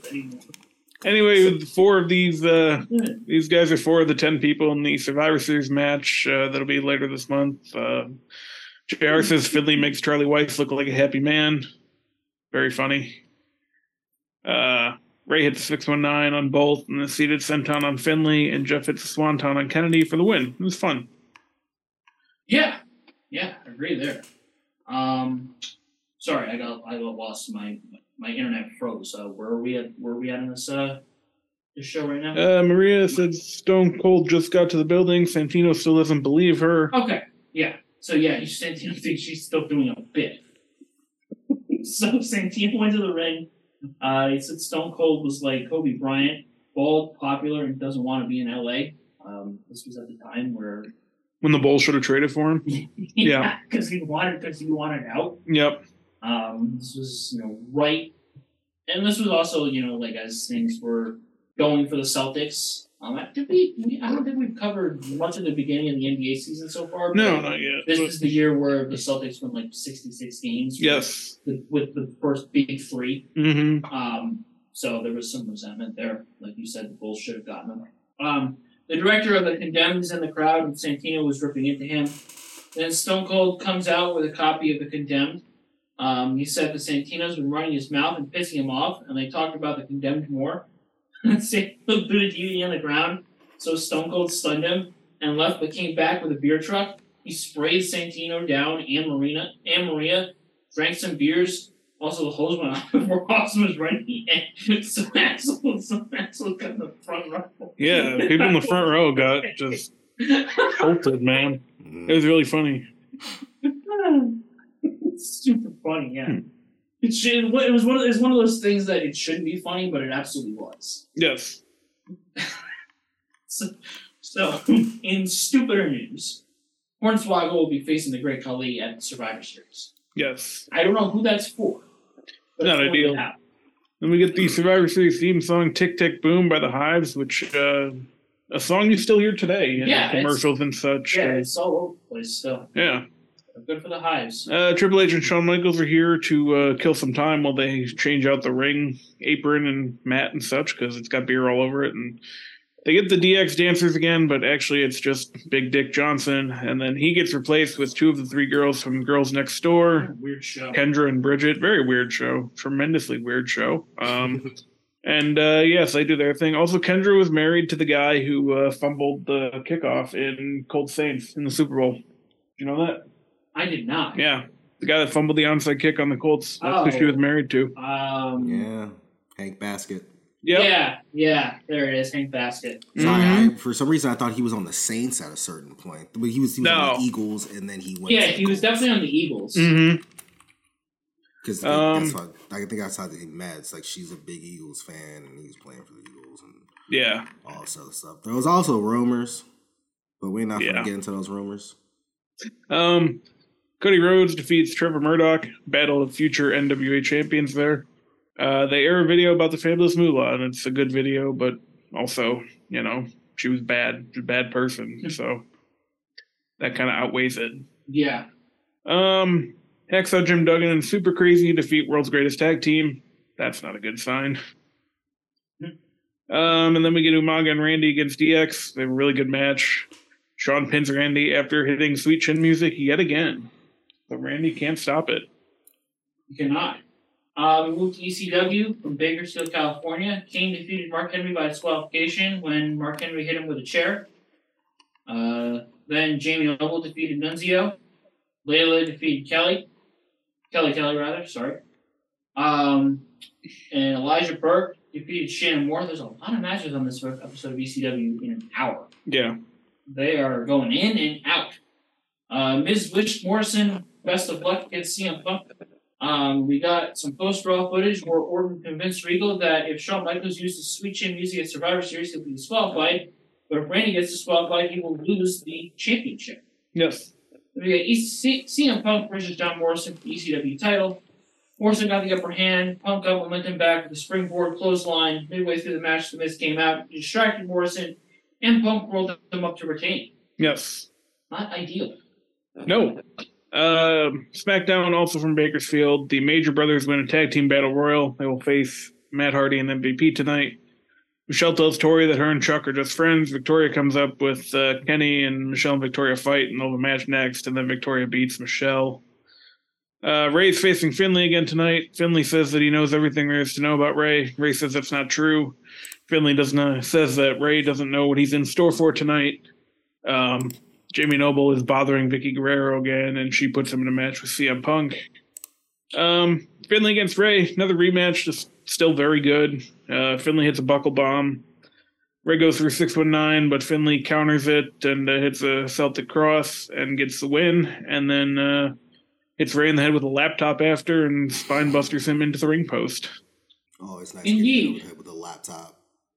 anyway, four of these uh, these guys are four of the ten people in the Survivor Series match uh, that'll be later this month. Uh, J R says Finley makes Charlie Weiss look like a happy man. Very funny. Uh, Ray hits six one nine on both, and the seated senton on Finley, and Jeff hits a swanton on Kennedy for the win. It was fun. Yeah, yeah, I agree there. Um, sorry, I got I got lost. My my internet froze. Uh, where are we at? Where are we at in this uh this show right now? Uh, Maria said Stone Cold just got to the building. Santino still doesn't believe her. Okay, yeah. So yeah, you Santino thinks she's still doing a bit. So Santino went to the ring. Uh, he said Stone Cold was like Kobe Bryant, bald, popular, and doesn't want to be in L A. Um, this was at the time where When the Bulls should have traded for him. yeah, because he wanted because he wanted out. Yep. Um, this was, you know, right. And this was also, you know, like as things were going for the Celtics. Um, did we, we, I don't think we've covered much of the beginning of the N B A season so far. But No, not yet. This but- is the year where the Celtics won like sixty-six games. Yes. With, with the first big three. Mm-hmm. Um, so there was some resentment there. Like you said, the Bulls should have gotten them. Um, the director of the Condemned is in the crowd, and Santino was ripping into him. Then Stone Cold comes out with a copy of the Condemned. Um, he said that Santino's been running his mouth and pissing him off, and they talked about the Condemned more. Santino booted Yuji on the ground, so Stone Cold stunned him and left, but came back with a beer truck. He sprayed Santino down and Marina and Maria, drank some beers. Also, the hose went off before Austin was ready. And so Axel, so Axel got in the front row. Yeah, people in the front row got just jolted, man. It was really funny. It's super funny, yeah. It should. It was one of. It's one of those things that it shouldn't be funny, but it absolutely was. Yes. So, so in stupider news, Hornswoggle will be facing the Great Khali at Survivor Series. Yes. I don't know who that's for. But Not it's going ideal. to happen. Then we get the Survivor Series theme song "Tick Tick Boom" by the Hives, which uh, a song you still hear today in Yeah, commercials and such. Yeah, Uh, it's all over the place still. yeah. Good for the Hives. Uh, Triple H and Shawn Michaels are here to uh, kill some time while they change out the ring apron and mat and such because it's got beer all over it. And they get the D X dancers again, but actually it's just Big Dick Johnson. And then he gets replaced with two of the three girls from Girls Next Door, Weird show. Kendra and Bridget. Very weird show. Tremendously weird show. Um, and uh, yes, they do their thing. Also, Kendra was married to the guy who uh, fumbled the kickoff in Cold Saints in the Super Bowl. Did you know that? I did not. Yeah, the guy that fumbled the onside kick on the Colts. That's Oh. who she was married to. Um, Yeah. Hank Basket. Yep. Yeah, yeah. There it is, Hank Basket. Sorry, Mhm. I, for some reason I thought he was on the Saints at a certain point. But he was, he was on No. the Eagles, and then he went. Yeah, to the he was Colts. definitely on the Eagles. Mm-hmm. Because Um, that's what I think that's how they met. It's like she's a big Eagles fan, and he was playing for the Eagles and Yeah. all this other stuff. There was also rumors, but we're not Yeah. going to get into those rumors. Um, Cody Rhodes defeats Trevor Murdoch. Battle of future N W A champions there. Uh, they air a video about the Fabulous Moolah, and it's a good video, but also, you know, she was bad. She's a bad person, so that kind of outweighs it. Yeah. Um, Hacksaw Jim Duggan and Super Crazy defeat World's Greatest Tag Team. That's not a good sign. Um, and then we get Umaga and Randy against D X. They have a really good match. Sean pins Randy after hitting Sweet Chin Music yet again. But Randy can't stop it. You cannot. Uh, we moved to E C W from Bakersfield, California. Kane defeated Mark Henry by disqualification when Mark Henry hit him with a chair. Uh, then Jamie Noble defeated Nunzio. Layla defeated Kelly. Kelly Kelly, rather, sorry. Um, and Elijah Burke defeated Shannon Moore. There's a lot of matches on this episode of E C W in an hour. Yeah. They are going in and out. Uh, Miz wished Morrison best of luck against C M Punk. Um, we got some post-Raw footage where Orton convinced Regal that if Shawn Michaels uses Sweet Chin music at Survivor Series, he'll be disqualified. But if Randy gets disqualified, he will lose the championship. Yes. We got C M Punk versus John Morrison for the E C W title. Morrison got the upper hand. Punk got momentum back with a springboard clothesline. Midway through the match, the Miz came out, distracted Morrison, and Punk rolled them up to retain. Yes. Not ideal. No. Uh, SmackDown, also from Bakersfield. The Major Brothers win a tag team battle royal. They will face Matt Hardy and M V P tonight. Michelle tells Tori that her and Chuck are just friends. Victoria comes up with uh, Kenny, and Michelle and Victoria fight, and they'll have a match next, and then Victoria beats Michelle. Uh, Ray's facing Finlay again tonight. Finlay says that he knows everything there is to know about Ray. Ray says that's not true. Finlay doesn't uh, says that Ray doesn't know what he's in store for tonight. Um, Jamie Noble is bothering Vicky Guerrero again, and she puts him in a match with C M Punk. Um, Finlay against Ray, another rematch, just still very good. Uh, Finlay hits a buckle bomb. Ray goes through six one nine, but Finlay counters it and uh, hits a Celtic cross and gets the win, and then uh, hits Ray in the head with a laptop after and spine busters him into the ring post. Oh, it's nice Indeed. to get hit with a laptop.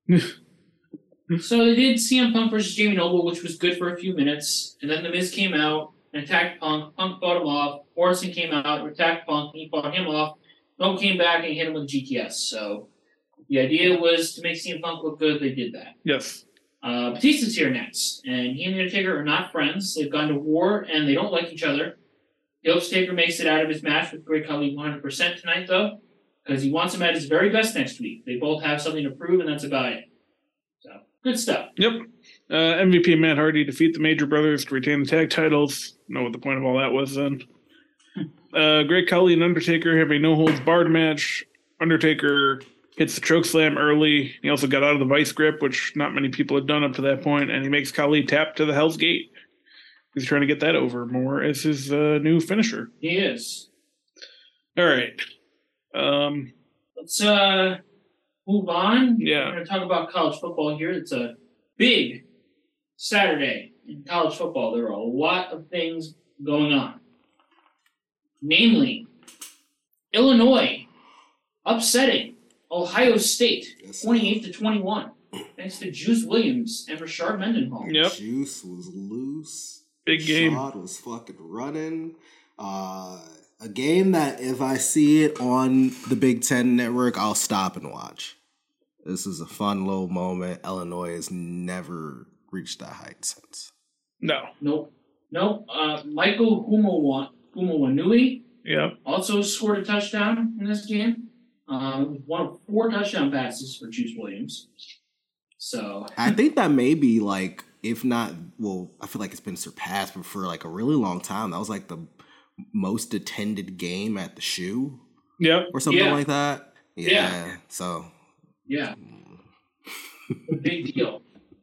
So they did C M Punk versus Jamie Noble, which was good for a few minutes, and then The Miz came out and attacked Punk. Punk fought him off. Morrison came out, attacked Punk, and he fought him off. Noble came back and hit him with a G T S. So the idea was to make C M Punk look good. They did that. Yes. Uh, Batista's here next, and he and The Undertaker are not friends. They've gone to war, and they don't like each other. He hopes Taker makes it out of his match with Great Khali one hundred percent tonight, though, because he wants him at his very best next week. They both have something to prove, and that's about it. So, good stuff. Yep. Uh, M V P and Matt Hardy defeat the Major Brothers to retain the tag titles. Know what the point of all that was then. uh, Great Khali and Undertaker have a no-holds-barred match. Undertaker hits the chokeslam early. He also got out of the vice grip, which not many people had done up to that point, and he makes Khali tap to the Hell's Gate. He's trying to get that over more as his uh, new finisher. He is. All right. Um, Let's uh, move on. Yeah. We're going to talk about college football here. It's a big Saturday in college football. There are a lot of things going on. Namely, Illinois upsetting Ohio State Yes, twenty-eight to twenty-one. Thanks to Juice Williams and Rashard Mendenhall. Yep. Juice was loose. Big game. Shot was fucking running. Uh, a game that if I see it on the Big Ten Network, I'll stop and watch. This is a fun little moment. Illinois has never reached that height since. No. Nope. Nope. Uh, Michael Humawa- Humawanui Yep. also scored a touchdown in this game. Um, one of four touchdown passes for Juice Williams. So I think that may be like, if not, well, I feel like it's been surpassed, but for like a really long time, that was like the most attended game at the Shoe Yep. or something Yeah. like that. Yeah. Yeah. So. yeah, a big deal.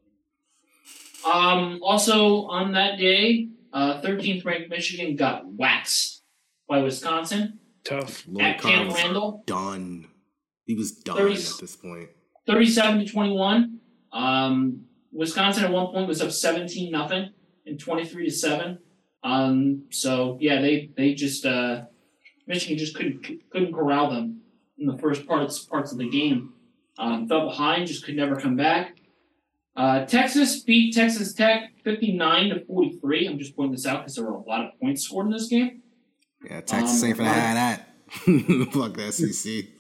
Um, also on that day, uh, thirteenth ranked Michigan got waxed by Wisconsin Tough. Lloyd at Carr Camp was Randall, done. He was done thirty at this point. thirty-seven to twenty-one. Um, Wisconsin at one point was up seventeen nothing and twenty-three to seven. Um, so yeah, they they just uh, Michigan just couldn't couldn't corral them in the first parts parts of the game. Um, fell behind, just could never come back. Uh, Texas beat Texas Tech fifty-nine to forty-three. I'm just pointing this out because there were a lot of points scored in this game. Yeah, Texas Um, ain't finna uh, have that. Fuck the S E C.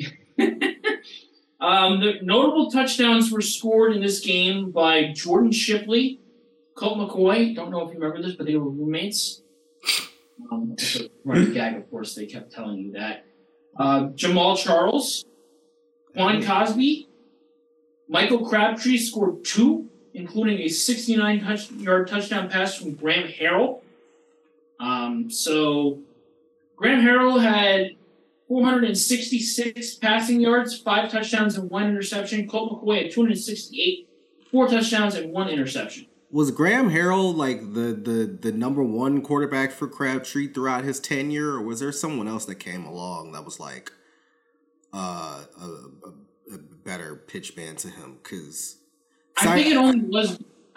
Um, the notable touchdowns were scored in this game by Jordan Shipley, Colt McCoy. Don't know if you remember this, but they were roommates. Um, it's a running gag, of course. They kept telling you that. Uh, Jamal Charles, Quan Cosby, Michael Crabtree scored two, including a sixty-nine yard touchdown pass from Graham Harrell. Um, so Graham Harrell had four hundred sixty-six passing yards, five touchdowns, and one interception. Colt McCoy had two hundred sixty-eight, four touchdowns, and one interception. Was Graham Harrell like the, the, the number one quarterback for Crabtree throughout his tenure, or was there someone else that came along that was like uh, a, a, a better pitch man to him? Because I think it only was. I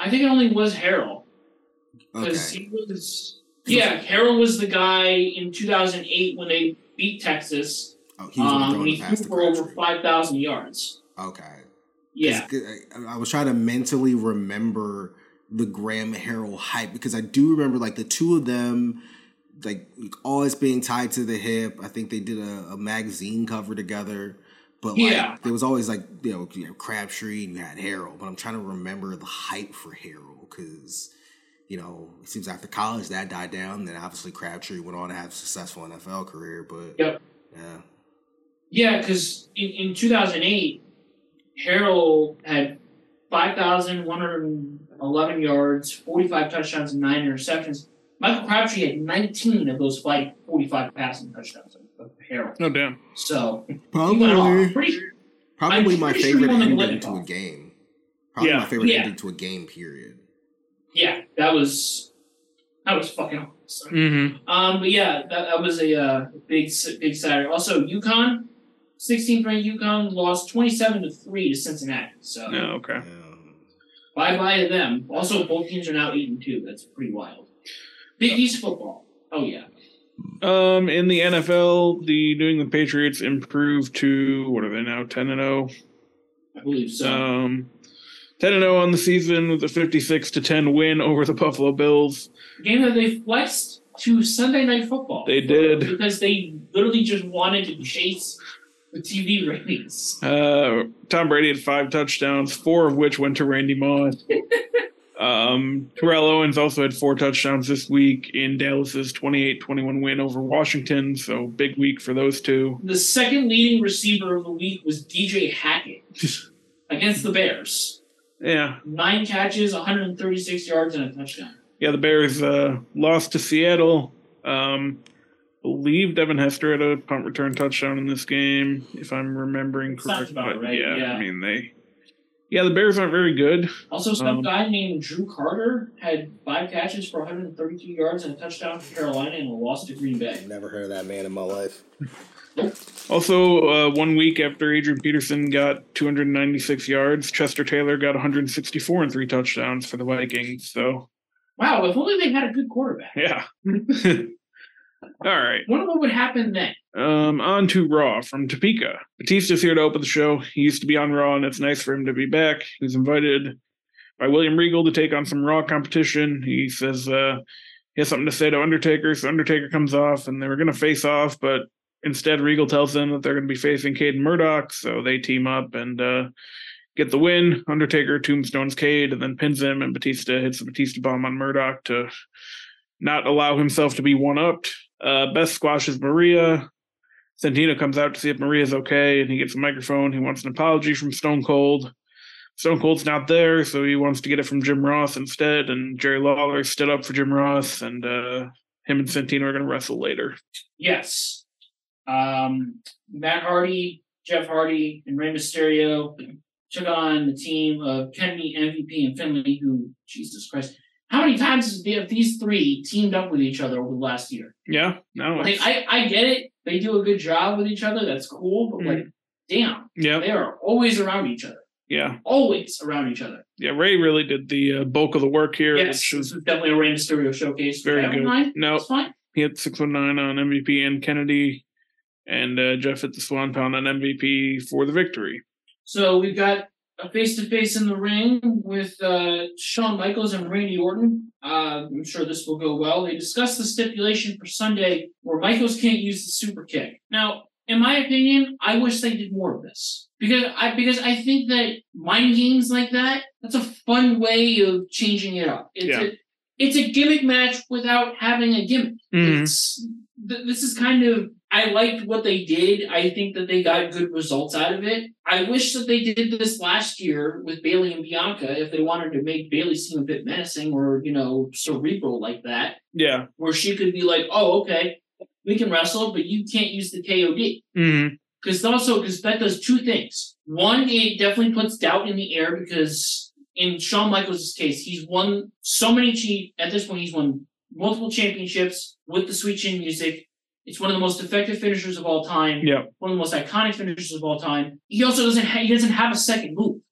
I think it only was Harrell. Because Okay. he was, yeah, Harrell was the guy in two thousand eight when they beat Texas. Oh, he was um, throwing when he the threw pass to for over Crabtree. five thousand yards. Okay. Yeah. I, I was trying to mentally remember the Graham Harrell hype because I do remember like the two of them, like always being tied to the hip. I think they did a, a magazine cover together. But like Yeah. there was always like, you know, you had Crabtree and you had Harrell. But I'm trying to remember the hype for Harrell because, you know, it seems after college that died down. Then obviously Crabtree went on to have a successful N F L career. But Yep. yeah. Yeah, because in, in two thousand eight, Harrell had five thousand one hundred eleven yards, forty-five touchdowns, and nine interceptions. Michael Crabtree had nineteen of those forty-five passing touchdowns of Harrell. Oh, damn. So, Probably, I'm pretty, probably I'm my pretty sure he favorite won the ending Blitz to a off. game. Probably Yeah. my favorite Yeah. ending to a game, period. yeah, that was that was fucking awesome. Mm-hmm. Um, but yeah, that, that was a uh, big big Saturday. Also, UConn, sixteenth ranked UConn lost twenty-seven to three to Cincinnati. So No, okay. Um, bye bye to them. Also, both teams are now eight and two. That's pretty wild. Big East football. Oh yeah. Um, in the N F L, the New England Patriots improved to what are they now? Ten and zero. I believe so. Um, ten and zero on the season with a fifty-six to ten win over the Buffalo Bills. Game that they flexed to Sunday Night Football. They did. Because they literally just wanted to chase the T V ratings. Uh, Tom Brady had five touchdowns, four of which went to Randy Moss. um, Terrell Owens also had four touchdowns this week in Dallas's twenty-eight twenty-one win over Washington. So big week for those two. The second leading receiver of the week was D J Hackett against the Bears. Yeah. Nine catches, one hundred thirty-six yards, and a touchdown. Yeah, the Bears uh, lost to Seattle. Um, believe Devin Hester had a punt return touchdown in this game, if I'm remembering Sounds correct. about But right, yeah, yeah. I mean they. Yeah, the Bears aren't very good. Also, some Um, guy named Drew Carter had five catches for one hundred thirty-two yards and a touchdown for Carolina and a loss to Green Bay. never heard of that man in my life. Also, uh, one week after Adrian Peterson got two hundred ninety-six yards, Chester Taylor got one hundred sixty-four and three touchdowns for the Vikings. So, Wow, if only they had a good quarterback. yeah. All right. Wonder what would happen then. Um, on to Raw from Topeka. Batista's here to open the show. He used to be on Raw, and it's nice for him to be back. He was invited by William Regal to take on some Raw competition. He says uh, he has something to say to Undertaker, so Undertaker comes off, and they were going to face off, but instead Regal tells them that they're going to be facing Cade and Murdoch, so they team up and uh, get the win. Undertaker tombstones Cade and then pins him, and Batista hits the Batista bomb on Murdoch to not allow himself to be one-upped. Uh, Beth squashes Maria. Santino comes out to see if Maria's okay, and he gets a microphone. He wants an apology from Stone Cold. Stone Cold's not there, so he wants to get it from Jim Ross instead, and Jerry Lawler stood up for Jim Ross, and uh, him and Santino are going to wrestle later. Yes. Um, Matt Hardy, Jeff Hardy, and Rey Mysterio took on the team of Kennedy, M V P, and Finley, who, Jesus Christ, how many times have these three teamed up with each other over the last year? Yeah, no, Like, I, I get it. They do a good job with each other. That's cool. But, like, damn, yeah, they are always around each other. yeah, Always around each other. yeah. Ray really did the uh, bulk of the work here, Yes, which this was was definitely a Rey Mysterio showcase. very That good. Fine. No, It's fine. he hit six one nine on M V P and Kennedy, and uh, Jeff hit the Swan Pound on M V P for the victory. So we've got a face-to-face in the ring with uh, Shawn Michaels and Randy Orton. Uh, I'm sure this will go well. They discussed the stipulation for Sunday where Michaels can't use the super kick. Now, in my opinion, I wish they did more of this because I because I think that mind games like that, that's a fun way of changing it up. It's Yeah. a it's a gimmick match without having a gimmick. Mhm. It's th- this is kind of I liked what they did. I think that they got good results out of it. I wish that they did this last year with Bailey and Bianca if they wanted to make Bailey seem a bit menacing or, you know, cerebral like that, Yeah. where she could be like, oh, okay, we can wrestle, but you can't use the K O D. Mm-hmm. Because also, because that does two things. One, it definitely puts doubt in the air because in Shawn Michaels' case, he's won so many, che- at this point, he's won multiple championships with the Sweet Chin Music. It's one of the most effective finishers of all time. Yeah. One of the most iconic finishers of all time. He also doesn't ha- he doesn't have a second move.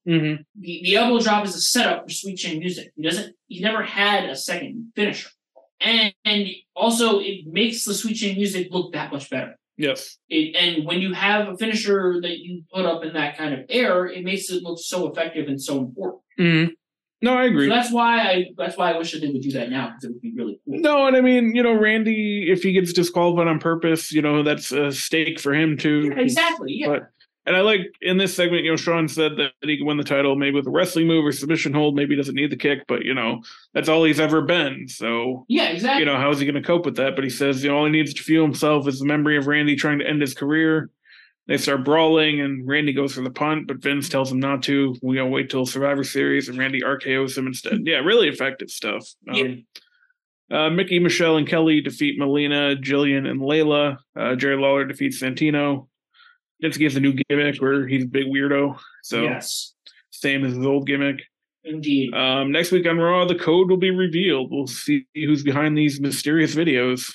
Mm-hmm. The, the elbow drop is a setup for Sweet Chin Music. He doesn't. He never had a second finisher, and, and also it makes the Sweet Chin Music look that much better. Yes. It, and when you have a finisher that you put up in that kind of air, it makes it look so effective and so important. Mm-hmm. No, I agree. So that's why I that's why I wish that they would do that now, because it would be really cool. No, and I mean, you know, Randy, if he gets disqualified on purpose, you know, that's a stake for him too. Yeah, exactly. Yeah. But, and I like in this segment, you know, Sean said that he can win the title maybe with a wrestling move or submission hold. Maybe he doesn't need the kick, but you know, that's all he's ever been. So yeah, exactly. You know, how is he going to cope with that? But he says, you know, all he needs to fuel himself is the memory of Randy trying to end his career. They start brawling, and Randy goes for the punt, but Vince tells him not to. We gotta wait till Survivor Series, and Randy R K Os him instead. Yeah, really effective stuff. Um, yeah. uh, Mickey, Michelle, and Kelly defeat Melina, Jillian, and Layla. Uh, Jerry Lawler defeats Santino. Vince gives a new gimmick where he's a big weirdo. So yes. Same as his old gimmick. Indeed. Um, next week on Raw, the code will be revealed. We'll see who's behind these mysterious videos.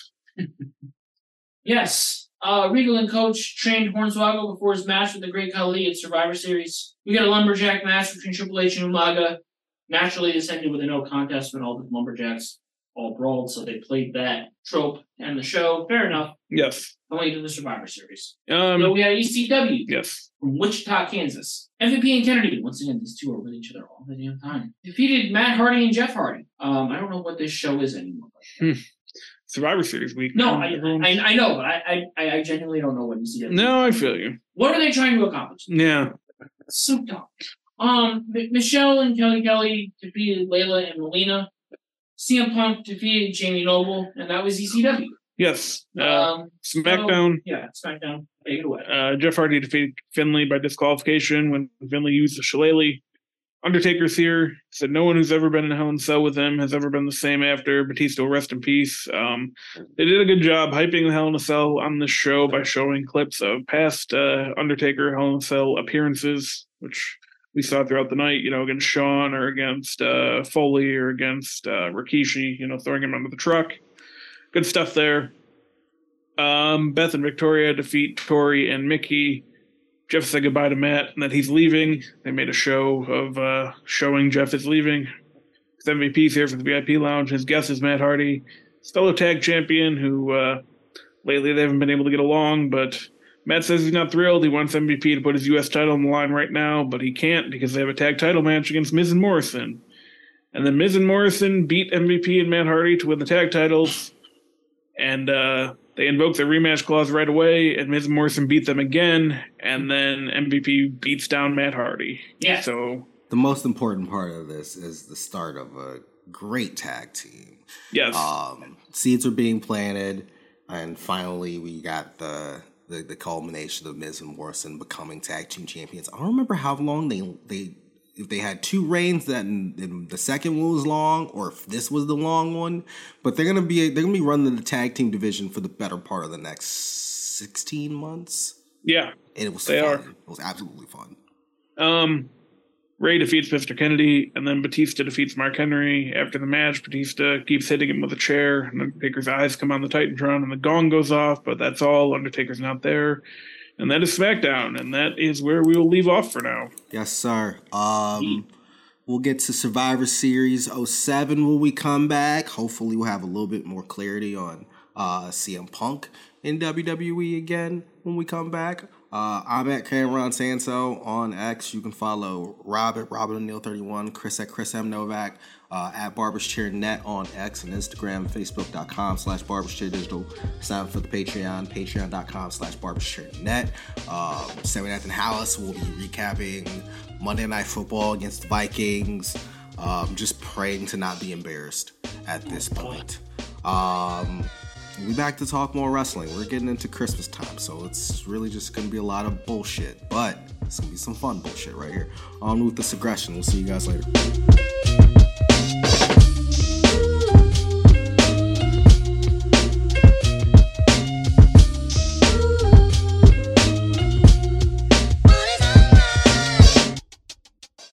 Yes. Uh, Regal and Coach trained Hornswoggle before his match with the Great Khali at Survivor Series. We got a lumberjack match between Triple H and Umaga. Naturally, this ended with a no contest when all the lumberjacks all brawled, so they played that trope and the show. Fair enough. Yes. Going to the Survivor Series. Um, so we had E C W. Yes. From Wichita, Kansas. M V P and Kennedy. Once again, these two are with each other all the damn time. Defeated Matt Hardy and Jeff Hardy. Um, I don't know what this show is anymore. Hmm. Survivor Series week. No, I, I I know, but I, I I genuinely don't know what you see. No, I feel you. What are they trying to accomplish? Yeah. So dumb. Um, M- Michelle and Kelly Kelly defeated Layla and Melina. C M Punk defeated Jamie Noble, and that was E C W. Yes. Uh, um, SmackDown. So, yeah, SmackDown. Take it away. Uh, Jeff Hardy defeated Finlay by disqualification when Finlay used the shillelagh. Undertaker's here. Said no one who's ever been in Hell in a Cell with him has ever been the same after. Batista, rest in peace. Um, they did a good job hyping the Hell in a Cell on this show by showing clips of past uh, Undertaker Hell in a Cell appearances, which we saw throughout the night, you know, against Shawn or against uh, Foley or against uh, Rikishi, you know, throwing him under the truck. Good stuff there. Um, Beth and Victoria defeat Tori and Mickey. Jeff said goodbye to Matt and that he's leaving. They made a show of uh, showing Jeff is leaving. His M V P's here for the V I P lounge. His guest is Matt Hardy, his fellow tag champion, who uh, lately they haven't been able to get along. But Matt says he's not thrilled. He wants M V P to put his U S title on the line right now, but he can't because they have a tag title match against Miz and Morrison. And then Miz and Morrison beat M V P and Matt Hardy to win the tag titles. And uh, they invoked their rematch clause right away, and Miz and Morrison beat them again, and then M V P beats down Matt Hardy. Yeah. So the most important part of this is the start of a great tag team. Yes. Um, seeds are being planted, and finally we got the, the the culmination of Miz and Morrison becoming tag team champions. I don't remember how long they they if they had two reigns, that and the second one was long, or if this was the long one. But they're gonna be they're gonna be running the tag team division for the better part of the next sixteen months. Yeah, and it was they fun. Are. It was absolutely fun. Um, Ray defeats Mister Kennedy, and then Batista defeats Mark Henry. After the match, Batista keeps hitting him with a chair, and Undertaker's eyes come on the Titantron, and the gong goes off. But that's all. Undertaker's not there. And that is SmackDown, and that is where we will leave off for now. Yes, sir. Um, we'll get to Survivor Series oh seven when we come back. Hopefully we'll have a little bit more clarity on uh, C M Punk in W W E again when we come back. Uh, I'm at Cameron Sanso on X. You can follow Rob at Robin O'Neill thirty-one, Chris at Chris M. Novak, uh, at BarbersChairNet on X and Instagram, Facebook.com slash BarbersChairDigital. Sign up for the Patreon, Patreon.com slash BarbersChairNet. Um, Sammy Nathan Hallis will be recapping Monday Night Football against the Vikings. Um, just praying to not be embarrassed at this point. Um... We'll be back to talk more wrestling. We're getting into Christmas time, so it's really just going to be a lot of bullshit. But it's going to be some fun bullshit right here on Ruthless Aggression. We'll see you guys later.